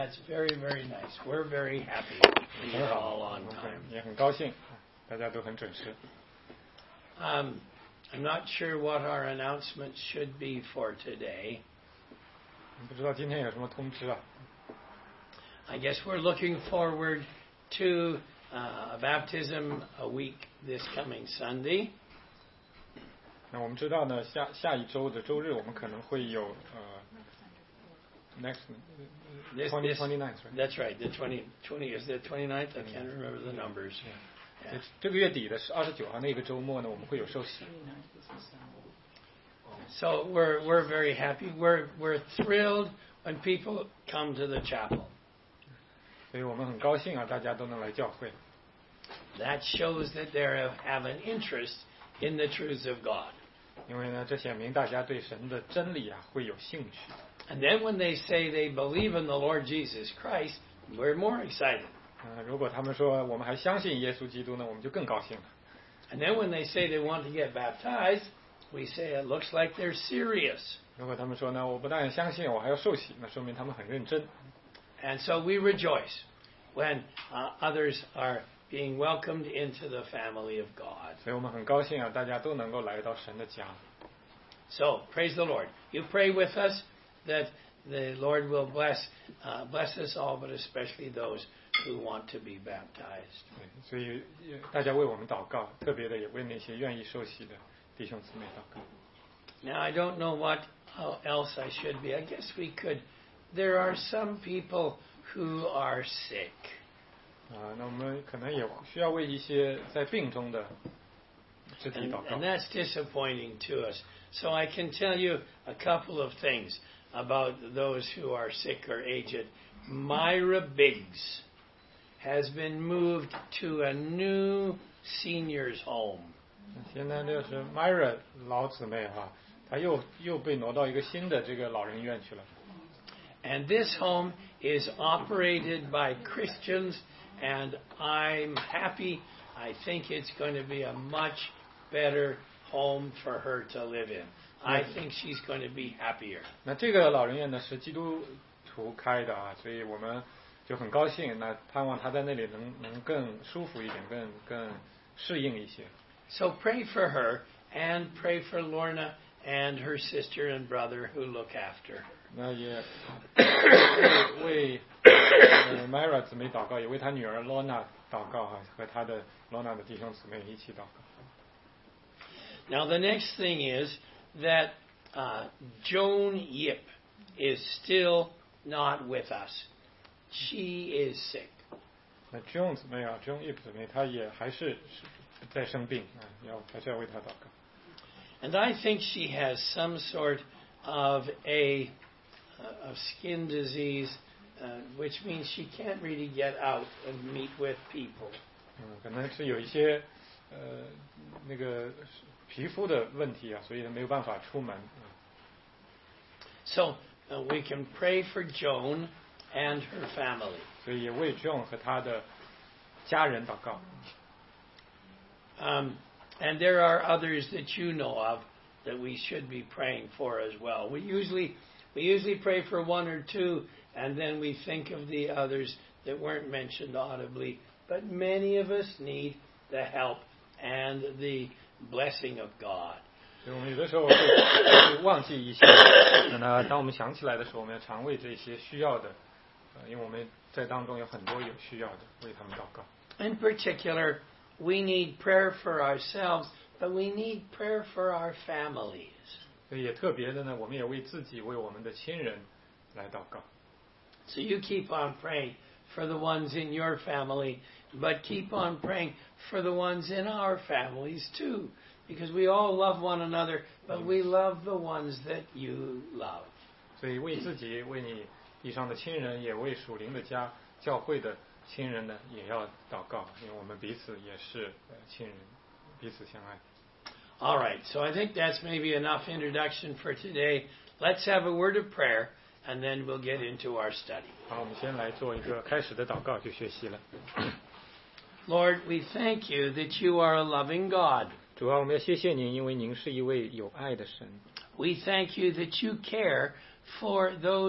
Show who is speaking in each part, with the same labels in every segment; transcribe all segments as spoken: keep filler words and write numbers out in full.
Speaker 1: That's very, very nice. We're very happy you're all on time.
Speaker 2: 也很高兴，大家都很准时。
Speaker 1: Um, I'm not sure what our announcement should be for today.
Speaker 2: 不知道今天有什么通知啊？
Speaker 1: I guess we're looking forward to uh, a baptism a week this coming Sunday.
Speaker 2: 那我们知道呢，下下一周的周日我们可能会有呃 next
Speaker 1: This,
Speaker 2: twenty
Speaker 1: this,
Speaker 2: twenty-ninth, right?
Speaker 1: That's right. The twenty, twenty is the twenty-ninth. I can't remember the numbers.
Speaker 2: Yeah. 这个月底的是二十九号那个周末呢，我们会有受洗。
Speaker 1: So we're we're very happy. We're we're thrilled when people come to the chapel.
Speaker 2: 所以我们很高兴啊，大家都能来教会。
Speaker 1: That shows that they have an interest in the truths of God.
Speaker 2: 因为呢，这显明大家对神的真理啊会有兴趣。
Speaker 1: And then when they say they believe in the Lord Jesus Christ, we're more excited.
Speaker 2: 呃，如果他们说我们还相信耶稣基督呢，我们就更高兴了。
Speaker 1: And then when they say they want to get baptized, we say it looks like they're serious.
Speaker 2: 如果他们说呢，我不但相信，我还要受洗，那说明他们很认真。
Speaker 1: And so we rejoice when uh, others are being welcomed into the family of God.
Speaker 2: 所以我们很高兴啊，大家都能够来到神的家。
Speaker 1: So praise the Lord. You pray with us that the Lord will bless uh, bless us all, but especially those who want to be baptized.
Speaker 2: 对，所以大家为我们祷告，特别的也为那些愿意受洗的弟兄姊妹祷告。
Speaker 1: Now I don't know what else I should be. I guess we could. There are some people who are sick.
Speaker 2: 啊，那我们可能也需要为一些在病中的肢体
Speaker 1: And,
Speaker 2: 祷告。
Speaker 1: and that's disappointing to us. So I can tell you a couple of things about those who are sick or aged. Myra Biggs has been moved to a new seniors home.
Speaker 2: 现在就是 Myra 老姊妹哈、啊，她又又被挪到一个新的这个老人院去了。
Speaker 1: And this home is operated by Christians, and I'm happy. I think it's going to be a much better home for her to live in. I think she's going to be happier.
Speaker 2: 那这个老人院呢是基督徒开的啊，所以我们就很高兴。那盼望她在那里能能更舒服一点，更更适应一些。
Speaker 1: So pray for her and pray for Lorna and her sister and brother who look after her.
Speaker 2: 那也为为呃 Myra 姊妹祷告，也为她女儿 Lorna 祷告哈、啊，和她的 Lorna 的弟兄姊妹一起祷告。
Speaker 1: Now the next thing is that uh, Joan Yip is still not with us. She is sick.
Speaker 2: 那 Joan 姊妹啊 ，Joan Yip 姊妹，她也还是在生病啊，要还是要为她祷告。
Speaker 1: And I think she has some sort of a uh, of skin disease, uh, which means she can't really get out and meet with people.
Speaker 2: 嗯，可能是有一些呃那个皮肤的问题啊，所以没有办法出门。
Speaker 1: So uh, we can pray for Joan and her family.
Speaker 2: 所以也为 Joan 和他的家人祷告。
Speaker 1: Um, and there are others that you know of that we should be praying for as well. We usually we usually pray for one or two, and then we think of the others that weren't mentioned audibly. But many of us need the help and the blessing of God.
Speaker 2: 所以我们有的时候会会忘记一些，那当我们想起来的时候，我们要常为这些需要的，呃，因为我们在当中有很多有需要的，为他们祷告。
Speaker 1: In particular, we need prayer for ourselves, but we need prayer for our families.
Speaker 2: 所以也特别的呢，我们也为自己、为我们的亲人来祷告。
Speaker 1: So you keep on praying for the ones in your family, but keep on praying for the ones in our families too, because we all love one another, but we love the ones that you love.
Speaker 2: 所以为自己、为你地上的亲人，也为属灵的家、教会的亲人呢，也要祷告，因为我们彼此也是呃亲人，彼此相爱。
Speaker 1: All right, so I think that's maybe enough introduction for today. Let's have a word of prayer, and then we'll get into our study.
Speaker 2: 好，我们先来做一个开始的祷告，就学习了。
Speaker 1: Lord, we thank you that you are a loving God.
Speaker 2: 主啊，我们要谢谢您，因为您是一位有爱的神。
Speaker 1: We thank you that you care for those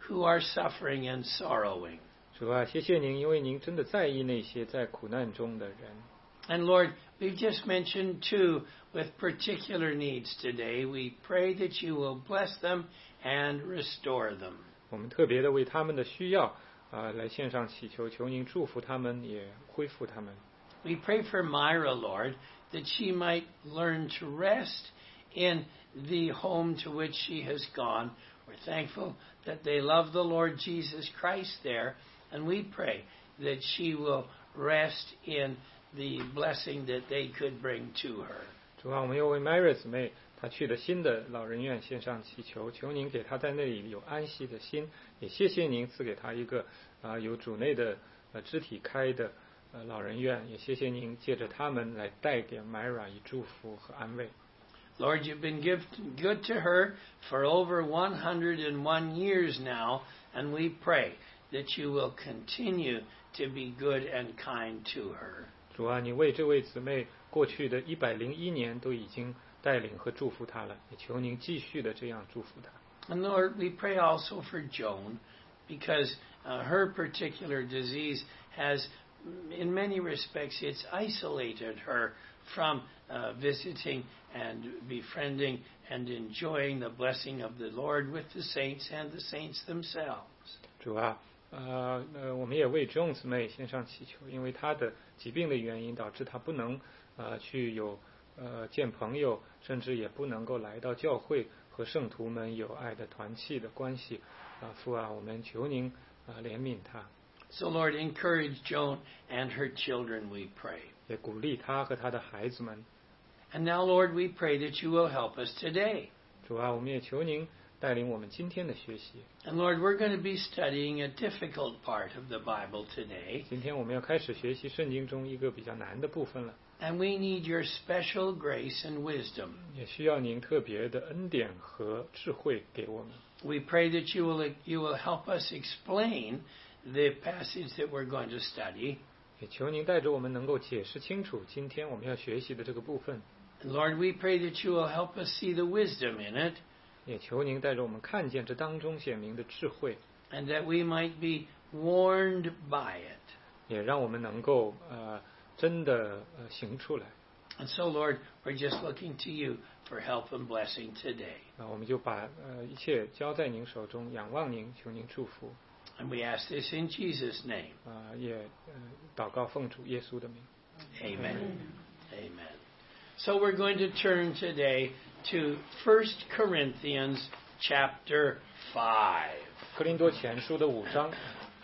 Speaker 1: who are suffering and sorrowing.
Speaker 2: 主啊，谢谢您，因为您真的在意那些在苦难中的人。
Speaker 1: And Lord, we've just mentioned two with particular needs today. We pray that you will bless them and restore them.
Speaker 2: 我们特别的为他们的需要啊、呃、来献上祈求，求您祝福他们，也恢复他们。
Speaker 1: We pray for Myra, Lord, that she might learn to rest in the home to which she has gone. We're thankful that they love the Lord Jesus Christ there, and we pray that she will rest in the blessing that they could bring to her.
Speaker 2: 主啊，我们又为 Mary 姊妹她去的新的老人院献上祈求，求您给她在那里有安息的心，也谢谢您赐给她一个啊、呃、有主内的呃肢体开的呃老人院，也谢谢您借着他们来带给 Myra 以祝福和安慰。
Speaker 1: Lord, you've been give, good to her for over one hundred one years now, and we pray that you will continue to be good and kind to her.
Speaker 2: 主啊，你为这位姊妹过去的一百零一年都已经带领和祝福她了，也求您继续的这样祝福她。
Speaker 1: And Lord, we pray also for Joan, because uh, her particular disease has, in many respects, it's isolated her from uh, visiting and befriending and enjoying the blessing of the Lord with the saints and the saints themselves.
Speaker 2: 主啊，呃呃，我们也为 Joan 姊妹献上祈求，因为她的疾病的原因，导致她不能呃去有呃见朋友，甚至也不能够来到教会和圣徒们有爱的团契的关系。啊、呃，父啊，我们求您啊、呃、怜悯她。
Speaker 1: So Lord, encourage Joan and her children, we pray.
Speaker 2: 也鼓励她和她的孩子们。
Speaker 1: And now, Lord, we pray that you will help us today.
Speaker 2: 主啊，我们也求您带领我们今天的学习。
Speaker 1: And Lord, we're going to be studying a difficult part of the Bible today.
Speaker 2: 今天我们要开始学习圣经中一个比较难的部分了。
Speaker 1: And we need your special grace and wisdom.
Speaker 2: 也需要您特别的恩典和智慧给我们。
Speaker 1: We pray that you will you will help us explain the passage that we're going to study.
Speaker 2: 也求您带着我们能够解释清楚今天我们要学习的这个部分。
Speaker 1: And Lord, we pray that you will help us see the wisdom in it.
Speaker 2: 也求您带着我们看见这当中显明的智慧。
Speaker 1: And that we might be warned by it.
Speaker 2: 也让我们能够呃真的呃行出来。
Speaker 1: And so, Lord, we're just looking to you for help and blessing today.
Speaker 2: 那我们就把呃一切交在您手中，仰望您，求您祝福。
Speaker 1: And we ask this in Jesus' name.
Speaker 2: 啊、呃，也呃祷告奉主耶稣的名。
Speaker 1: Amen. Amen. So we're going to turn today to First Corinthians chapter five.
Speaker 2: 哥林多前书的五章。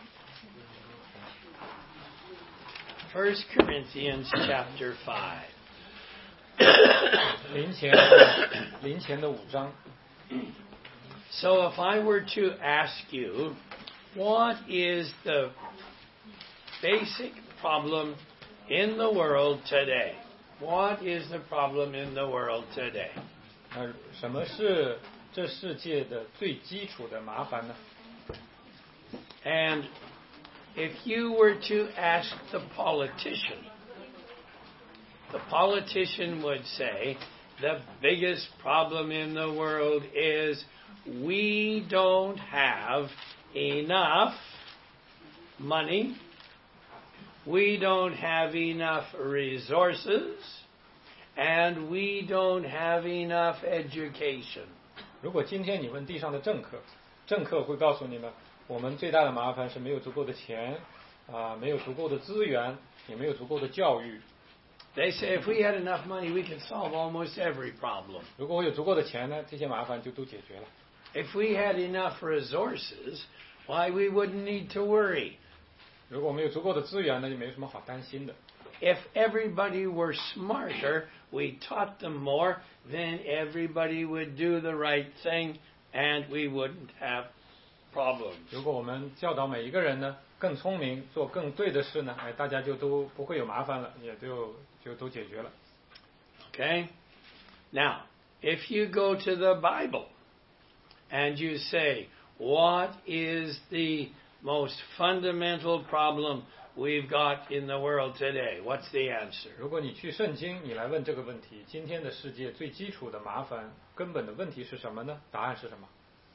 Speaker 1: First Corinthians chapter five.
Speaker 2: 林前林前的五章。
Speaker 1: So if I were to ask you, what is the basic problem in the world today? What is the problem in the world today?
Speaker 2: 那什么是这世界的最基础的麻烦呢？
Speaker 1: And if you were to ask the politician, the politician would say, the biggest problem in the world is we don't have enough money, we don't have enough resources, and we don't have enough education.
Speaker 2: 如果今天你问地上的政客，政客会告诉你们，我们最大的麻烦是没有足够的钱，啊、呃，没有足够的资源，也没有足够的教育。
Speaker 1: They say if we had enough money, we could solve almost every problem.
Speaker 2: 如果我有足够的钱呢，这些麻烦就都解决了。
Speaker 1: If we had enough resources, why we wouldn't need to worry.
Speaker 2: 如果我们有足够的资源呢，就没有什么好担心的。
Speaker 1: If everybody were smarter, we taught them more, then everybody would do the right thing, and we wouldn't have problems.
Speaker 2: 如果我们教导每一个人呢更聪明，做更对的事呢，哎，大家就都不会有麻烦了，也就就都解决了。
Speaker 1: Okay? Now, if you go to the Bible and you say, what is the most fundamental problem we've got in the world today? What's the answer?
Speaker 2: 如果你去圣经，你来问这个问题，今天的世界最基础的麻烦、根本的问题是什么呢？答案是什么？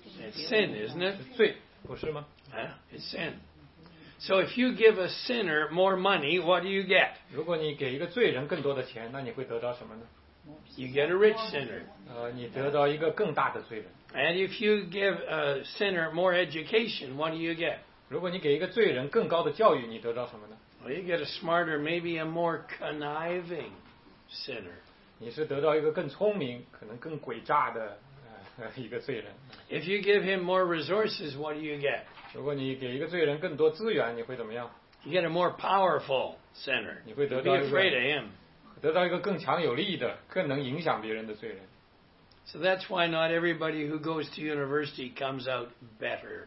Speaker 1: It's sin, isn't it?
Speaker 2: 是罪，不是吗？
Speaker 1: Yeah, it's sin. So if you give a sinner more money, what do you get?
Speaker 2: 如果你给一个罪人更多的钱，那你会得到什么呢？
Speaker 1: You get a rich sinner.
Speaker 2: 呃，你得到一个更大的罪人。
Speaker 1: And if you give a sinner more education, what do you get?
Speaker 2: 如果你给一个罪人更高的教育，你得到什么呢？
Speaker 1: Well, you get a smarter, maybe a more conniving sinner.
Speaker 2: 你是得到一个更聪明、可能更诡诈的呃一个罪人。
Speaker 1: If you give him more resources, what do you get?
Speaker 2: 如果你给一个罪人更多资源，你会怎么样？
Speaker 1: You get a more powerful sinner.
Speaker 2: You would
Speaker 1: You'll
Speaker 2: be
Speaker 1: be afraid of him.
Speaker 2: 得到一个更强有力的、更能影响别人的罪人。
Speaker 1: So that's why not everybody who goes to university comes out better.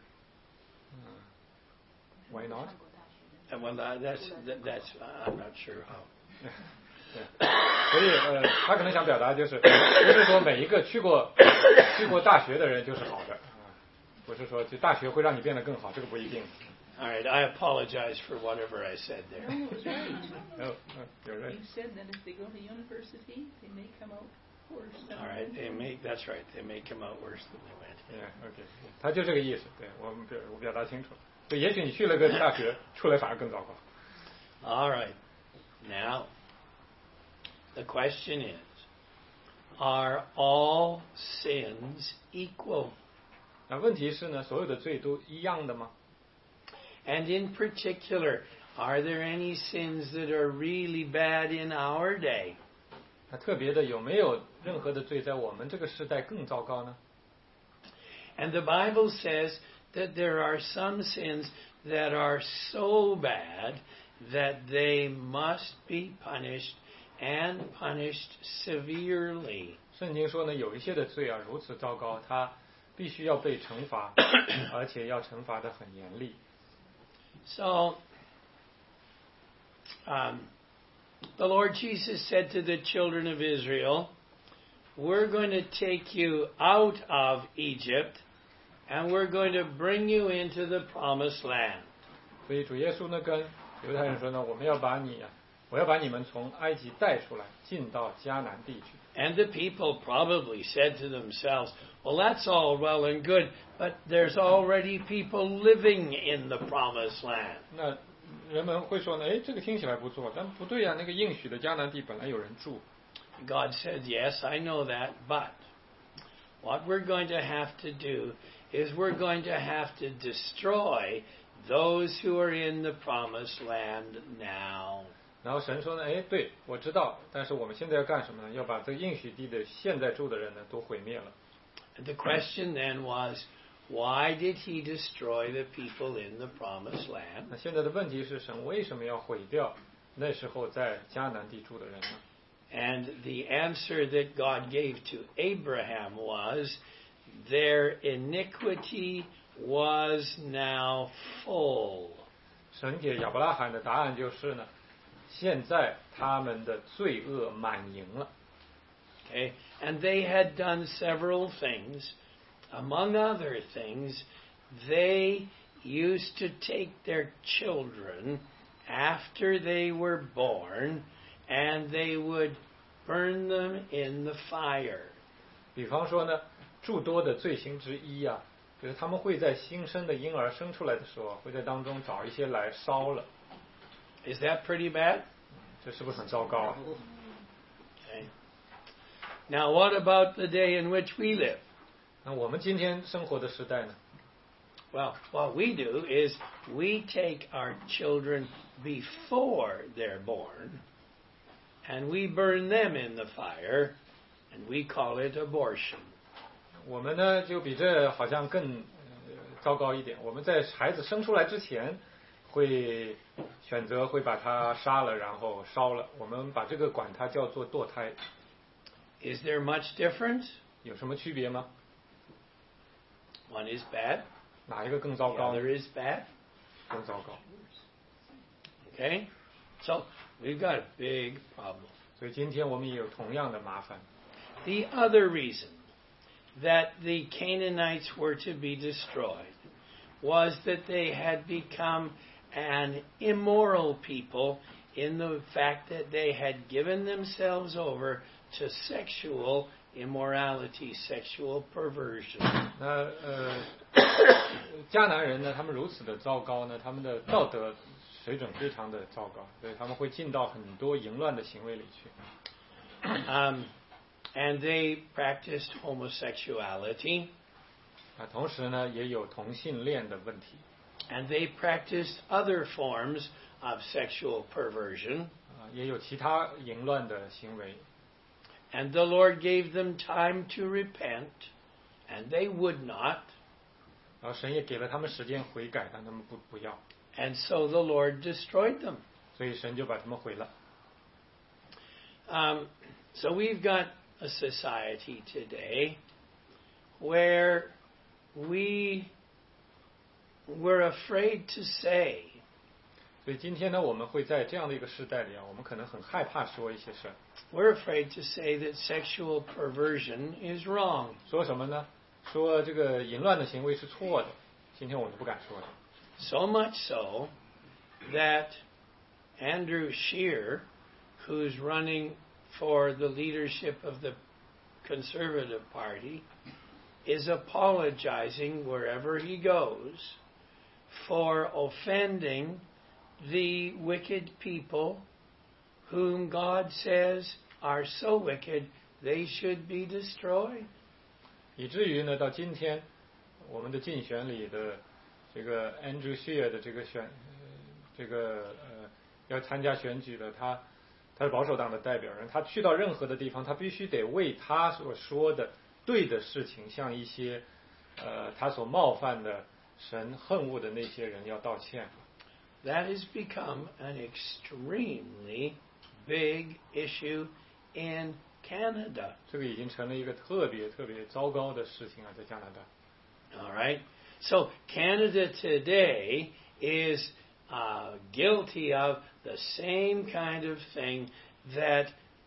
Speaker 2: Why not?
Speaker 1: And well, that- that's that, that's I'm not sure how.
Speaker 2: 所以呃，他可能想表达就是，不是说每一个去过去过大学的人就是好的，啊，不是说就大学会让你变得更好，这个不一定。
Speaker 1: All right, I apologize for whatever I said there.
Speaker 3: No, it was right.
Speaker 2: 没有，嗯，有人
Speaker 3: You said that if they go to university, they may come out worse than
Speaker 1: All right, they may that's right. They may come out worse than they went.
Speaker 2: Yeah, OK，他就这个意思，对我们表我表达清楚了。对，也许你去了个大学，出来反而更糟糕。
Speaker 1: All right. Now, the question is, are all sins equal?
Speaker 2: 那问题是呢，所有的罪都一样的吗？
Speaker 1: And in particular, are there any sins that are really bad in our day?
Speaker 2: 那特别的有没有任何的罪在我们这个时代更糟糕呢？
Speaker 1: And the Bible says that there are some sins that are so bad that they must be punished and punished severely.
Speaker 2: 圣经说呢，有一些的罪啊如此糟糕，它必须要被惩罚，而且要惩罚的很严厉。
Speaker 1: So, um, the Lord Jesus said to the children of Israel, we're going to take you out of Egypt and we're going to bring you into the promised land.
Speaker 2: 所以主耶稣呢跟犹太人说呢，我们要把你啊，我要把你们从埃及带出来，进到迦南地去。
Speaker 1: And the people probably said to themselves, well, that's all well and good, but there's already people living in the promised land.
Speaker 2: 那人们会说呢，哎，这个听起来不错，但不对呀、啊，那个应许的迦南地本来有人住。
Speaker 1: God said, yes, I know that, but what we're going to have to do is we're going to have to destroy those who are in the promised land now.
Speaker 2: 然后神说呢，哎，对，我知道，但是我们现在要干什么呢？要把这个应许地的现在住的人呢都毁灭了。
Speaker 1: And the question then was, why did he destroy the people in the promised land?
Speaker 2: 那现在的问题是，神为什么要毁掉那时候在迦南地住的人呢？
Speaker 1: And the answer that God gave to Abraham was, their iniquity was now full.
Speaker 2: 神给亚伯拉罕的答案就是呢，现在他们的罪恶满盈了。
Speaker 1: Okay? And they had done several things. Among other things, they used to take their children after they were born and they would burn them in the fire.
Speaker 2: 比方说呢，诸多的罪行之一啊，就是他们会在新生的婴儿生出来的时候，会在当中找一些来烧了。
Speaker 1: Is that pretty bad?
Speaker 2: 这是不是很糟糕啊？
Speaker 1: Okay. Now, what about the day in which we live?
Speaker 2: 那我们今天生活的时代呢？
Speaker 1: Well, what we do is we take our children before they're born and we burn them in the fire and we call it abortion.
Speaker 2: 我们呢就比这好像更、呃、糟糕一点。我们在孩子生出来之前，会选择会把他杀了，然后烧了。我们把这个管它叫做堕胎。
Speaker 1: Is there much difference?
Speaker 2: 有什么区别吗？
Speaker 1: One is bad,
Speaker 2: 哪一个更糟
Speaker 1: the
Speaker 2: 糕呢？
Speaker 1: other is bad.
Speaker 2: 更糟糕。
Speaker 1: Okay? So, we've got a big problem.
Speaker 2: 所以今天我们也有同样的麻烦。
Speaker 1: The other reason that the Canaanites were to be destroyed was that they had become an immoral people in the fact that they had given themselves over to sexual immorality, sexual perversion.
Speaker 2: 那呃，迦南人呢，他们如此的糟糕呢，他们的道德水准非常的糟糕，所以他们会进到很多淫乱的行为里去。
Speaker 1: Um, and they practiced homosexuality.
Speaker 2: 啊，同时呢，也有同性恋的问题。
Speaker 1: And they practiced other forms of sexual perversion.
Speaker 2: 啊，也有其他淫乱的行为。
Speaker 1: And the Lord gave them time to repent, and they would not.
Speaker 2: 然后神也给了他们时间悔改，但他们不不要。
Speaker 1: And so the Lord destroyed them.
Speaker 2: 所以神就把他们毁了。
Speaker 1: Um, so we've got a society today where we we're afraid to say.
Speaker 2: 所以今天呢，我们会在这样的一个时代里啊，我们可能很害怕说一些事儿。
Speaker 1: We're afraid to say that sexual perversion is wrong.
Speaker 2: 说什么呢？说这个淫乱的行为是错的。今天我是不敢说的。
Speaker 1: So much so that Andrew Scheer, who's running for the leadership of the Conservative Party, is apologizing wherever he goes for offending the wicked people whom God says are so wicked they should be destroyed.
Speaker 2: 以至于呢，到今天我们的竞选里的这个 Andrew Scheer 的这个选，呃、这个呃要参加选举的他，他是保守党的代表人，他去到任何的地方，他必须得为他所说的对的事情，向一些呃他所冒犯的神恨恶的那些人要道歉。
Speaker 1: That has become an extremely big issue in Canada.
Speaker 2: 这个已经成了一个特别特别糟糕的事情啊，在加拿大。
Speaker 1: All right. So Canada today is uh, guilty of the same kind of thing that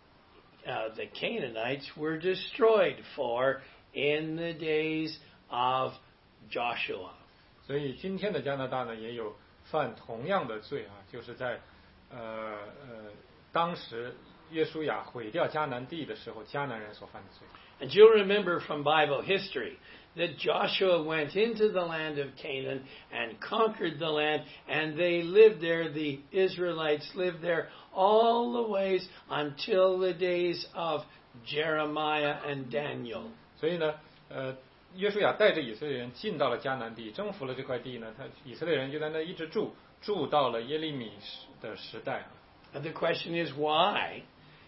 Speaker 1: uh, the Canaanites were destroyed for in the days of Joshua.
Speaker 2: 所以今天的加拿大呢，也有犯同样的罪啊，就是在呃呃当时约书亚毁掉迦南地的时候，迦南人所犯的罪。
Speaker 1: And you'll remember from Bible history that Joshua went into the land of Canaan and conquered the land, and they lived there, the Israelites lived there all the ways until the days of Jeremiah and Daniel.
Speaker 2: 所以呢，呃，约书亚带着以色列人进到了迦南地，征服了这块地呢，他以色列人就在那一直住，住到了耶利米的时代。
Speaker 1: And the question is, why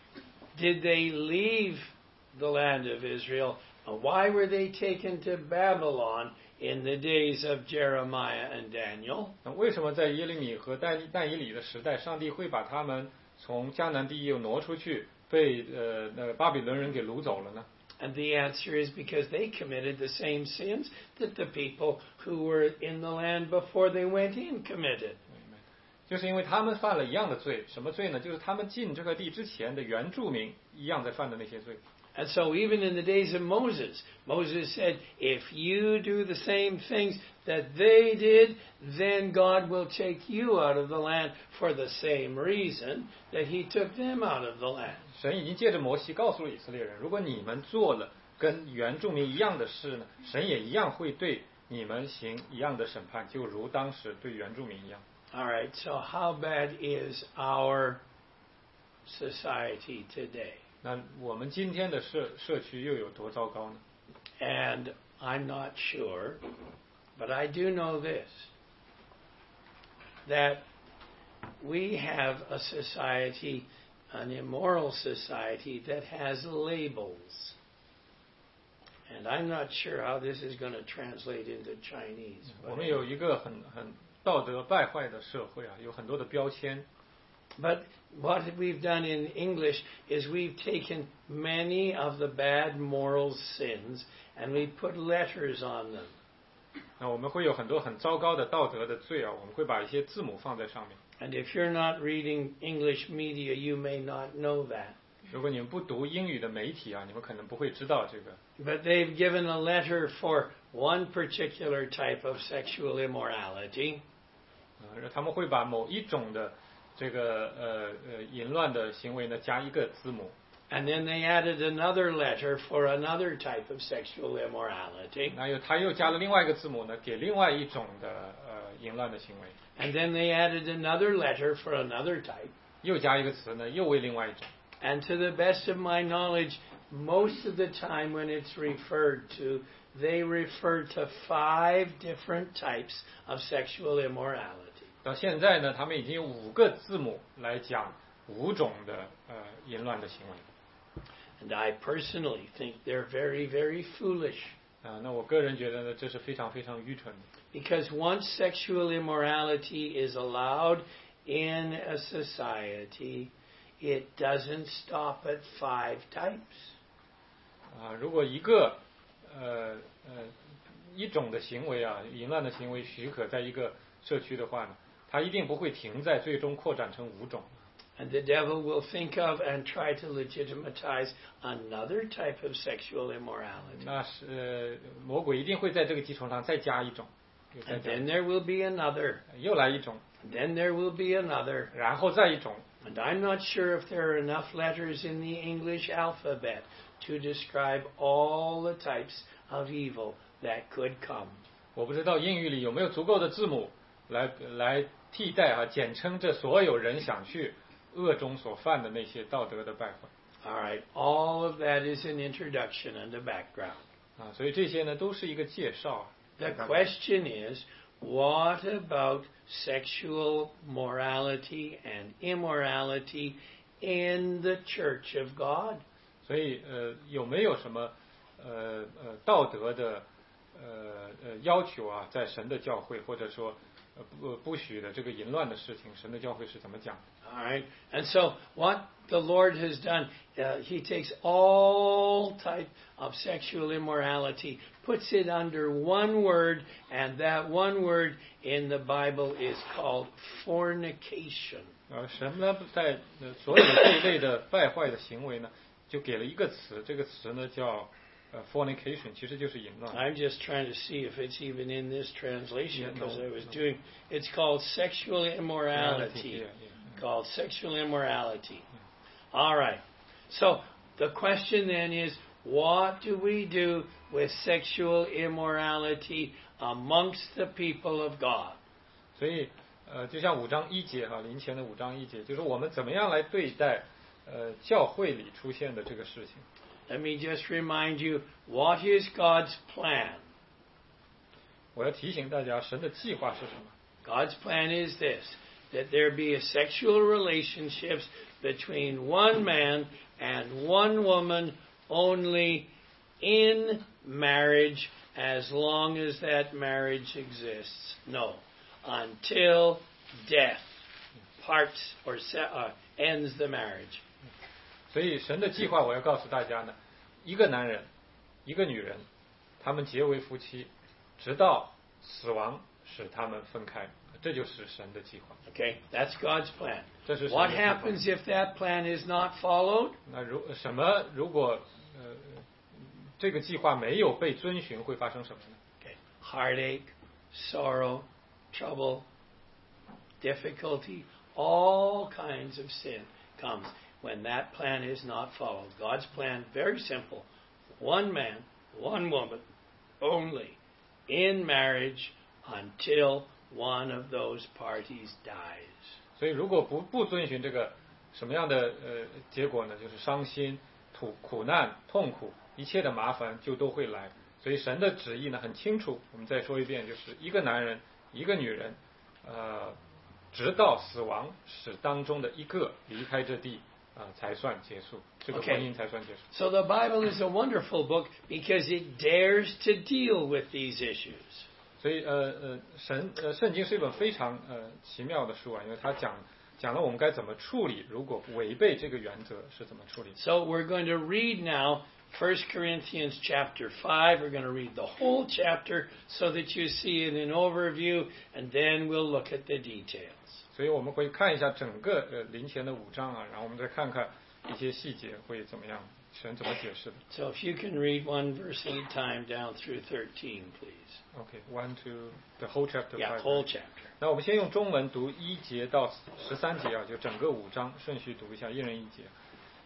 Speaker 1: did they leave the land of Israel? Why were they taken to Babylon in the days of Jeremiah and Daniel?
Speaker 2: 那为什么在耶利米和但但以理的时代，上帝会把他们从迦南地又挪出去，被呃那个巴比伦人给掳走了呢？
Speaker 1: And the answer is because they committed the same sins that the people who were in the land before they went in committed.
Speaker 2: 就是因为他们犯了一样的罪，什么罪呢？就是他们进这块地之前的原住民一样在犯的那些罪。
Speaker 1: And so even in the days of Moses, Moses said, if you do the same things that they did, then God will take you out of the land for the same reason that he took them out of the land.
Speaker 2: 神已经借着摩西告诉了以色列人，如果你们做了跟原住民一样的事呢，神也一样会对你们行一样的审判，就如当时对原住民一样。
Speaker 1: All right, so how bad is our society today?
Speaker 2: 那我们今天的社社区又有多糟糕呢？
Speaker 1: And I'm not sure, but I do know this, that we have a society, an immoral society that has labels. And I'm not sure how this is going to translate into Chinese.
Speaker 2: 我们有一个很很道德败坏的社会啊，有很多的标签。
Speaker 1: But what we've done in English is we've taken many of the bad moral sins and we put letters on them.
Speaker 2: 那我们会有很多很糟糕的道德的罪啊，我们会把一些字母放在上面。
Speaker 1: And if you're not reading English media, you may not know that.
Speaker 2: 如果你们不读英语的媒体啊，你们可能不会知道这个。
Speaker 1: But they've given a letter for one particular type of sexual immorality.
Speaker 2: 呃，他们会把某一种的这个呃呃淫乱的行为呢加一个字母。
Speaker 1: And then they added another letter for another type of sexual immorality.
Speaker 2: 那又他又加了另外一个字母呢，给另外一种的呃淫乱的行为。
Speaker 1: And then they added another letter for another type.
Speaker 2: 又加一个词呢，又为另外一种。
Speaker 1: And to the best of my knowledge, most of the time when it's referred to, they refer to five different types of sexual immorality.
Speaker 2: 到现在呢，他们已经有五个字母来讲五种的呃淫乱的行为。
Speaker 1: And I personally think they're very, very foolish.
Speaker 2: 啊，那我个人觉得呢，这是非常非常愚蠢的。
Speaker 1: Because once sexual immorality is allowed in a society, it doesn't stop at five types.
Speaker 2: 啊，如果一个呃呃一种的行为啊，淫乱的行为许可在一个社区的话呢，它一定不会停在最终扩展成五种。
Speaker 1: And the devil will think of and try to legitimize another type of sexual immorality.
Speaker 2: 那是、呃、魔鬼一定会在这个基础上再加一种，又再
Speaker 1: And
Speaker 2: 加
Speaker 1: then there will be another.
Speaker 2: 又来一种，
Speaker 1: And then there will be another.
Speaker 2: 然后再一种。
Speaker 1: And I'm not sure if there are enough letters in the English alphabet to describe all the types of evil that could come.
Speaker 2: 我不知道英语里有没有足够的字母来来替代啊，简称这所有人想去恶中所犯的那些道德的败坏。
Speaker 1: All right, all of that is an introduction and a background.
Speaker 2: 啊，所以这些呢都是一个介绍。
Speaker 1: The question is, what about sexual morality and immorality in the Church of God?
Speaker 2: 所以呃有没有什么呃呃道德的呃呃要求啊，在神的教会或者说呃不不许的这个淫乱的事情，神的教会是怎么讲？
Speaker 1: All right, and so what the Lord has done, uh, He takes all type of sexual immorality, puts it under one word, and that one word in the Bible is called fornication.
Speaker 2: 呃，神呢在呃所有这一类的败坏的行为呢，就给了一个词，这个词呢叫呃 fornication， 其实就是淫乱。
Speaker 1: I'm just trying to see if it's even in this translation
Speaker 2: Yeah,
Speaker 1: because
Speaker 2: no,
Speaker 1: I was
Speaker 2: no.
Speaker 1: doing. It's called sexual immorality.
Speaker 2: Yeah, yeah.
Speaker 1: Called sexual immorality. All right. So the question then is, what do we do with sexual immorality amongst the people of God?
Speaker 2: 所以呃，就像五章一节哈，林前的五章一节，就是我们怎么样来对待呃教会里出现的这个事情。
Speaker 1: Let me just remind you, what is God's plan?
Speaker 2: 我要提醒大家，神的计划是什么？
Speaker 1: God's plan is this, that there be a sexual relationships between one man and one woman only in marriage as long as that marriage exists. No, until death parts or uh, ends the marriage.
Speaker 2: 所以神的计划，我要告诉大家呢，一个男人，一个女人，他们结为夫妻，直到死亡使他们分开，这就是神的计划。
Speaker 1: Okay, that's God's plan.
Speaker 2: 这是神的
Speaker 1: What
Speaker 2: 计划。
Speaker 1: happens if that plan is not followed?
Speaker 2: 那如什么如果呃这个计划没有被遵循，会发生什么呢？
Speaker 1: Okay. Heartache, sorrow, trouble, difficulty, all kinds of sin comes when that plan is not followed. God's plan, very simple. One man, one woman, only in marriage until one of those parties dies.
Speaker 2: 所以如果不不遵循这个什么样的呃结果呢？就是伤心、苦苦难、痛苦，一切的麻烦就都会来。所以神的旨意呢很清楚，我们再说一遍，就是一个男人，一个女人，呃，直到死亡使当中的一个离开这地啊、呃，才算结束，这个
Speaker 1: Okay.
Speaker 2: 婚姻才算结束。
Speaker 1: So the Bible is a wonderful book because it dares to deal with these issues.
Speaker 2: 所以呃呃，神呃圣经是一本非常呃奇妙的书啊，因为它讲讲了我们该怎么处理，如果违背这个原则是怎么处理。
Speaker 1: So we're going to read now First Corinthians chapter five. We're going to read the whole chapter so that you see it in overview, and then we'll look at the details.
Speaker 2: 所以我们会看一下整个呃林前的五章啊，然后我们再看看一些细节会怎么样，神怎么解释的。
Speaker 1: So if you can read one verse at a time down through thirteen, please.
Speaker 2: OK, one to the whole chapter.
Speaker 1: Yeah,
Speaker 2: five.
Speaker 1: whole chapter.
Speaker 2: 那我们先用中文读一节到十三节啊，就整个五章顺序读一下，一人一节。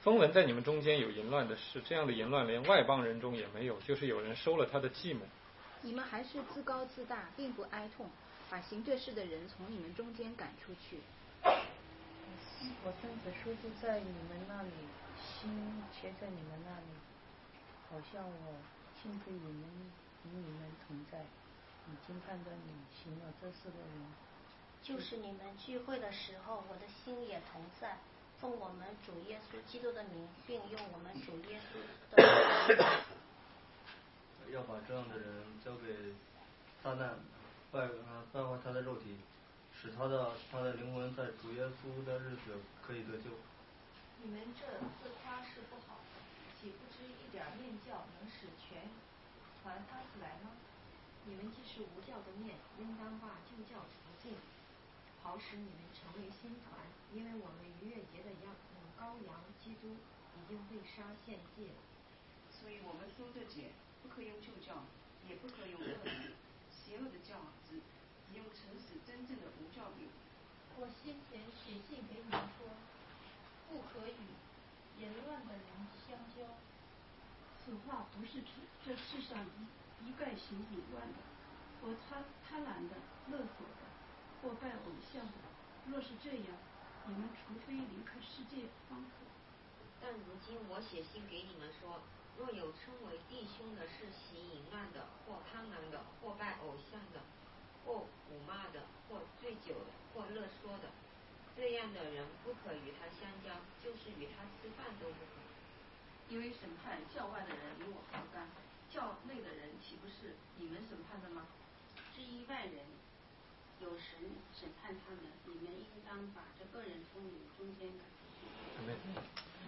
Speaker 2: 风闻在你们中间有淫乱的事，这样的淫乱连外邦人中也没有，就是有人收了他的继母。
Speaker 4: 你们还是自高自大，并不哀痛，把行这事的人从你们中间赶出去。
Speaker 5: 我正子叔叔在你们那里，心却在你们那里，好像我亲自与你们与你们同在，已经看到你行了这事的人。
Speaker 6: 就是你们聚会的时候，我的心也同在，奉我们主耶稣基督的名，并用我们主耶稣的名。
Speaker 7: 要把这样的人交给撒旦，败啊败坏他的肉体，使他的他的灵魂在主耶稣的日子可以得救。
Speaker 8: 你们这自夸是不好的，岂不知一点面教能使全团发起来吗？你们既是无教的面，应当把旧教除尽，好使你们成为新团，因为我们逾越节的羊羔羊基督已经被杀献祭了。
Speaker 9: 所以我们说的节不可用旧教，也不可用恶的邪恶的教，只只用诚实真正的无教理。
Speaker 10: 我先前写信给你们说，不可与淫乱的人相交。
Speaker 3: 此话不是指这世上一一概行淫乱的，或贪贪婪的、勒索的，或拜偶像的。若是这样，你们除非离开世界方可。
Speaker 8: 但如今我写信给你们说，若有称为弟兄的是行淫乱的，或贪婪的，或拜偶像的，或辱骂的，或醉酒的，或勒说的，这样的人不可与他相交，就是与他吃饭都不可。
Speaker 9: 因为审判教外的人与我何干？教内的人岂不是你们审判的吗？
Speaker 11: 至于外人，有神审判他们，你们应当把这恶人从你们中间赶出去。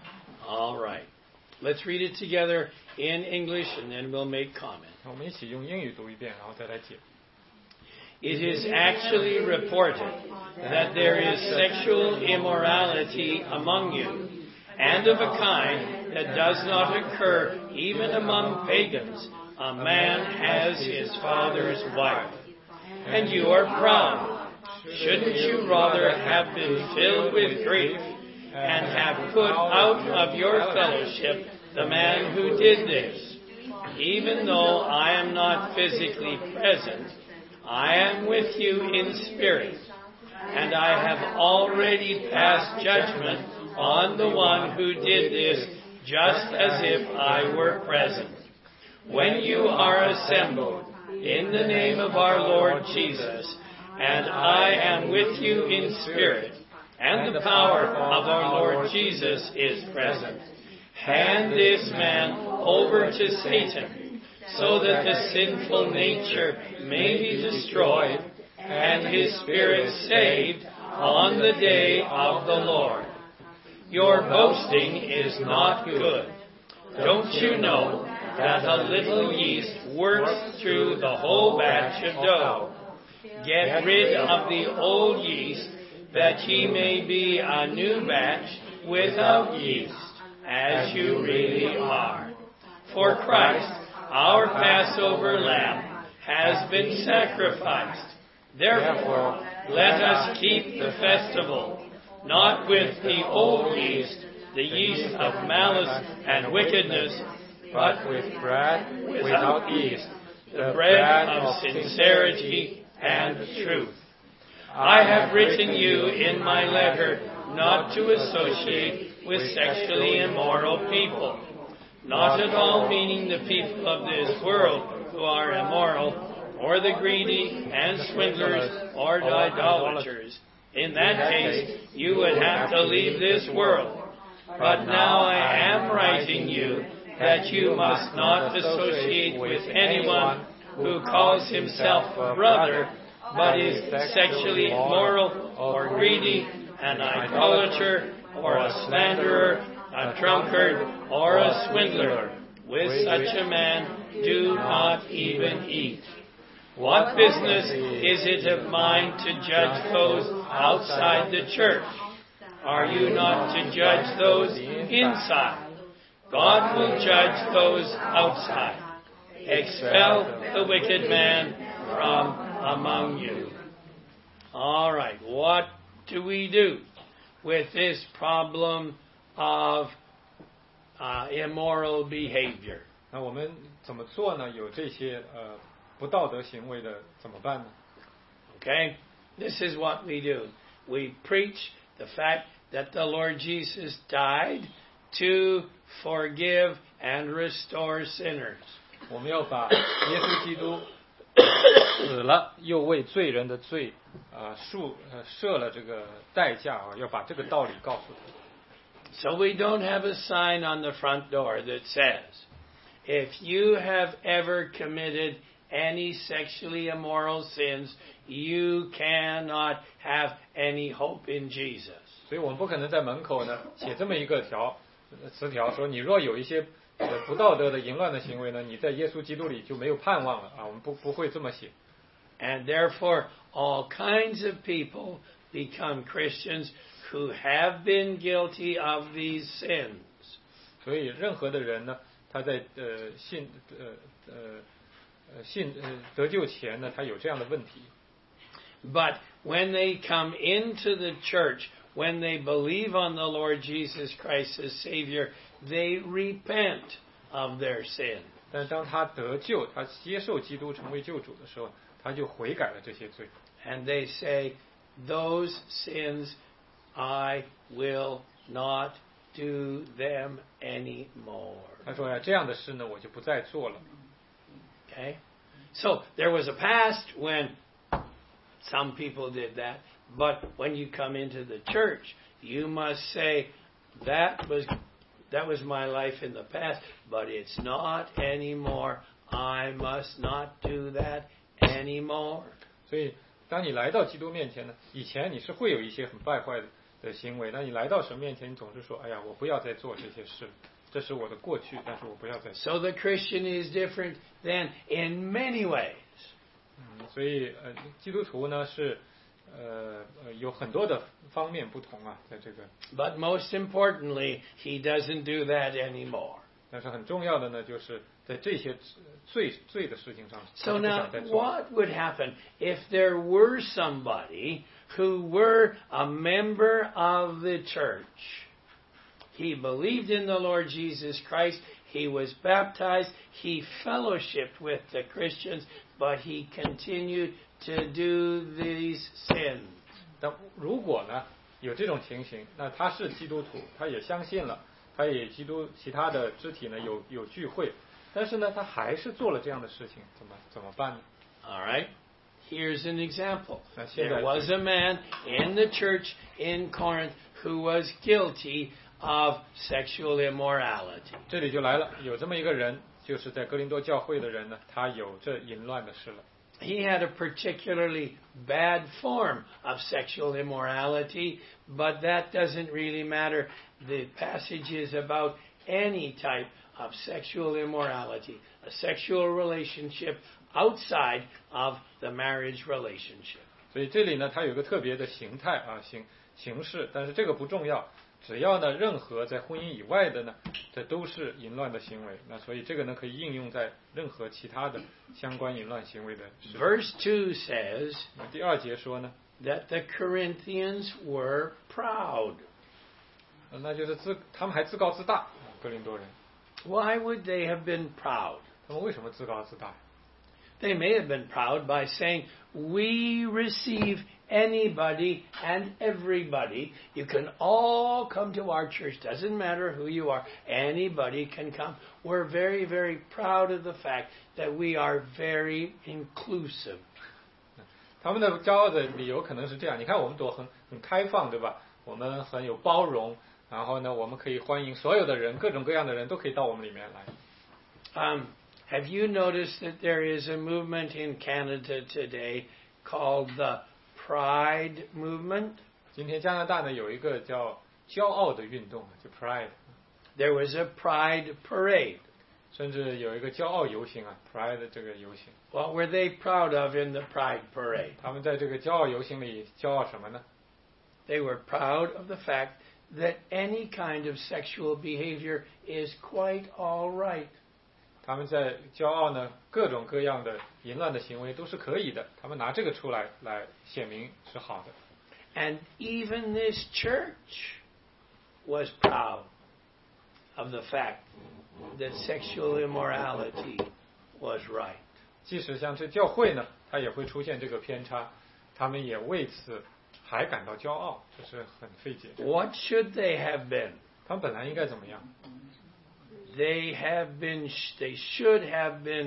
Speaker 1: All right. Let's read it together in English and then we'll make comment.
Speaker 2: 我们一起用英语读一遍，然后再来解。
Speaker 1: It is actually reported that there is sexual immorality among you, and of a kind that does not occur even among pagans. A man has his father's wife. And you are proud. Shouldn't you rather have been filled with grief and have put out of your fellowship the man who did this? Even though I am not physically present, I am with you in spirit, and I have already passed judgment on the one who did this, just as if I were present. When you are assembled in the name of our Lord Jesus, and I am with you in spirit, and the power of our Lord Jesus is present, hand this man over to Satan, so that the sinful nature may be destroyed, and his spirit saved on the day of the Lord. Your boasting is not good. Don't you know that a little yeast works through the whole batch of dough? Get rid of the old yeast, that ye may be a new batch without yeast, as you really are. For Christ, our Passover lamb, has been sacrificed. Therefore, let us keep the festival, not with the old yeast, the yeast of malice and wickedness, but with bread without yeast, the bread of sincerity and truth. I have written you in my letter not to associate with sexually immoral people, not at all meaning the people of this world who are immoral, or the greedy and swindlers or idolaters. In that case, you would have to leave this world. But now I am writing you that you must not associate with anyone who calls himself a brother, but is sexually immoral or greedy, an idolater or a slanderer, a drunkard or a swindler. With such a man, do not even eat. What business is it of mine to judge those outside the church? Are you not to judge those inside? God will judge those outside. Expel the wicked man from among you. All right, what do we do with this problem of uh, immoral behavior.
Speaker 2: 那我们怎么做呢？有这些呃不道德行为的怎么办呢？
Speaker 1: Okay? This is what we do. We preach the fact that the Lord Jesus died to forgive and restore sinners.
Speaker 2: 我们要把耶稣基督死了，又为罪人的罪啊赎呃设了这个代价啊，要把这个道理告诉他。
Speaker 1: So we don't have a sign on the front door that says, if you have ever committed any sexually immoral sins, you cannot have any hope in Jesus.
Speaker 2: 所以我们不可能在门口呢写这么一个条词条，说你若有一些不道德的淫乱的行为呢，你在耶稣基督里就没有盼望了啊！我们不不会这么写。
Speaker 1: And therefore, all kinds of people become Christians who have been guilty of these sins.
Speaker 2: 所以任何的人呢，他在呃信呃呃呃信呃得救前呢，他有这样的问题。
Speaker 1: But when they come into the church, when they believe on the Lord Jesus Christ as Savior, they repent of their sin.
Speaker 2: 但当他得救，他接受基督成为救主的时候，他就悔改了这些罪。
Speaker 1: And they say, those sins, I will not do them anymore.
Speaker 2: 他说呀，这样的事呢，我就不再做了。
Speaker 1: Okay? So there was a past when some people did that, but when you come into the church, you must say, that was that was my life in the past, but it's not anymore. I must not do that anymore.
Speaker 2: 所以，当你来到基督面前呢，以前你是会有一些很败坏的的行为，那你来到神面前，你总是说，哎呀，我不要再做这些事，这是我的过去，但是我不要再做。
Speaker 1: So the Christian is different than in many ways.
Speaker 2: 嗯，所以呃，基督徒呢是呃呃有很多的方面不同啊，在这个。
Speaker 1: But most importantly, he doesn't do that anymore.
Speaker 2: 但是很重要的呢，就是在这些罪罪的事情上，
Speaker 1: So
Speaker 2: 他不
Speaker 1: now,
Speaker 2: 想再做。
Speaker 1: what would happen if there were somebody who were a member of the church? He believed in the Lord Jesus Christ. He was baptized. He fellowshipped with the Christians, but he continued to do these sins.
Speaker 2: 但如果呢有这种情形，那他是基督徒，他也相信了，他也基督其他的肢体呢有有聚会，但是呢他还是做了这样的事情，怎么怎么办呢？
Speaker 1: All right. Here's an example.
Speaker 2: 那现在
Speaker 1: There was a man in the church in Corinth who was guilty of sexual immorality.
Speaker 2: 这里就来了，有这么一个人，就是在哥林多教会的人呢，他有这淫乱的事了。
Speaker 1: He had a particularly bad form of sexual immorality, but that doesn't really matter. The passage is about any type of sexual immorality, a sexual relationship outside of the marriage relationship.
Speaker 2: 所以这里呢，它有一个特别的形态啊形形式，但是这个不重要，只要呢任何在婚姻以外的呢，这都是淫乱的行为。那所以这个呢可以应用在任何其他的相关淫乱行为的事。
Speaker 1: Verse two says
Speaker 2: 那第二节说呢，
Speaker 1: that the Corinthians were proud.
Speaker 2: 呃那就是自他们还自高自大，哥林多人，
Speaker 1: Why would they have been proud?
Speaker 2: 他们为什么自高自大？
Speaker 1: They may have been proud by saying, we receive anybody and everybody. You can all come to our church. Doesn't matter who you are. Anybody can come. We're very, very proud of the fact that we are very inclusive.
Speaker 2: 他们的骄傲的理由可能是这样，你看我们多很很开放，对吧？我们很有包容，然后呢，我们可以欢迎所有的人，各种各样的人都可以到我们里面来。
Speaker 1: Um, have you noticed that there is a movement in Canada today called the Pride Movement?
Speaker 2: 今天加拿大呢有一个叫骄傲的运动，就 Pride，
Speaker 1: There was a Pride Parade.
Speaker 2: 甚至有一个骄傲游行啊 ，Pride 这个游行。
Speaker 1: What were they proud of in the Pride Parade?
Speaker 2: 他们在这个骄傲游行里骄傲什么呢？
Speaker 1: They were proud of the fact that any kind of sexual behavior is quite all right.
Speaker 2: 他们在骄傲呢，各种各样的淫乱的行为都是可以的，他们拿这个出来来显明是好的。
Speaker 1: And even this church was proud of the fact that sexual immorality was right.
Speaker 2: 即使像这教会呢，它也会出现这个偏差，他们也为此还感到骄傲，这是很费解的。
Speaker 1: What should they have been?
Speaker 2: 他们本来应该怎么样？
Speaker 1: They have been, they should have been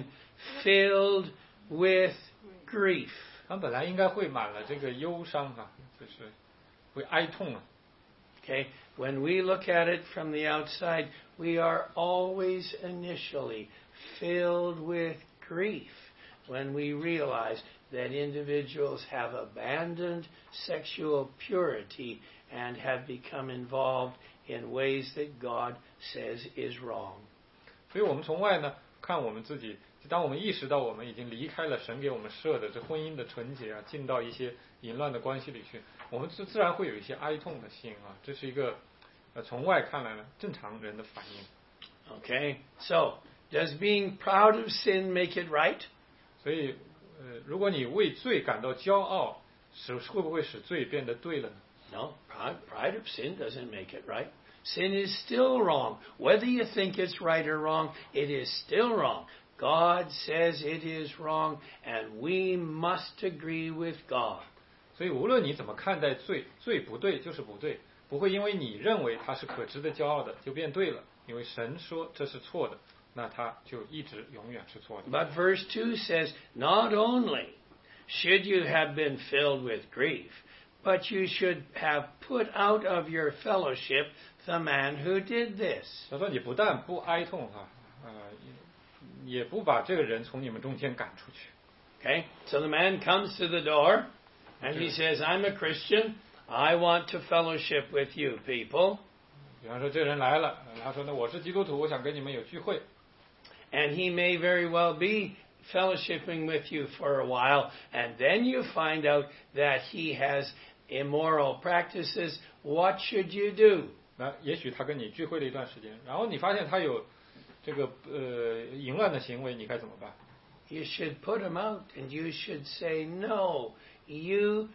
Speaker 1: filled with grief.
Speaker 2: 他们本来应该会满了这个忧伤啊，就是会哀痛啊。
Speaker 1: Okay, when we look at it from the outside, we are always initially filled with grief when we realize that individuals have abandoned sexual purity and have become involved in ways that God says is wrong.
Speaker 2: 所以我们从外呢看我们自己，当我们意识到我们已经离开了神给我们设的这婚姻的纯洁啊，进到一些淫乱的关系里去，我们自自然会有一些哀痛的心啊，这是一个呃从外看来呢正常人的反应。
Speaker 1: Okay, so does being proud of sin make it right?
Speaker 2: 所以呃，如果你为罪感到骄傲，使会不会使罪变得对了呢？
Speaker 1: No, pride, pride of sin doesn't make it right. Sin is still wrong. Whether you think it's right or wrong, it is still wrong. God says it is wrong, and we must agree with God.
Speaker 2: 所以无论你怎么看待罪，罪不对就是不对，不会因为你认为它是可值得骄傲的就变对了，因为神说这是错的，那它就一直永远是错的。
Speaker 1: But verse two says, not only should you have been filled with grief, but you should have put out of your fellowship the man who did this.
Speaker 2: 他说你不但不哀痛哈、啊，呃，也不把这个人从你们中间赶出去。
Speaker 1: Okay, so the man comes to the door, and he says, I'm a Christian. I want to fellowship with you people.
Speaker 2: 比方说这人来了，他说呢我是基督徒，我想跟你们有聚会。
Speaker 1: And he may very well be fellowshipping with you for a while, and then you find out that he has immoral practices. What should you do?
Speaker 2: 那也许他跟你聚会了一段时间，然后你发现他有这个呃淫乱的行为，你该怎么办？
Speaker 1: You should put him out, and you should say, no, you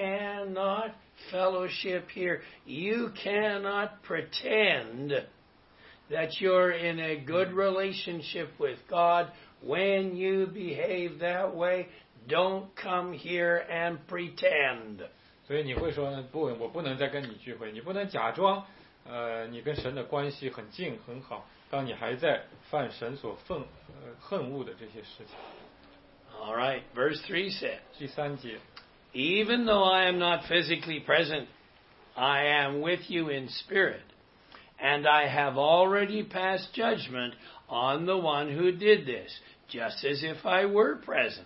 Speaker 1: cannot fellowship here. You cannot pretend that you're in a good relationship with God when you behave that way. Don't come here and pretend.
Speaker 2: 所以你会说呢？不，我不能再跟你聚会，你不能假装，呃，你跟神的关系很近很好，当你还在犯神所愤呃恨恶的这些事情。
Speaker 1: All right, verse three says,
Speaker 2: 第三节，
Speaker 1: even though I am not physically present, I am with you in spirit, and I have already passed judgment on the one who did this, just as if I were present.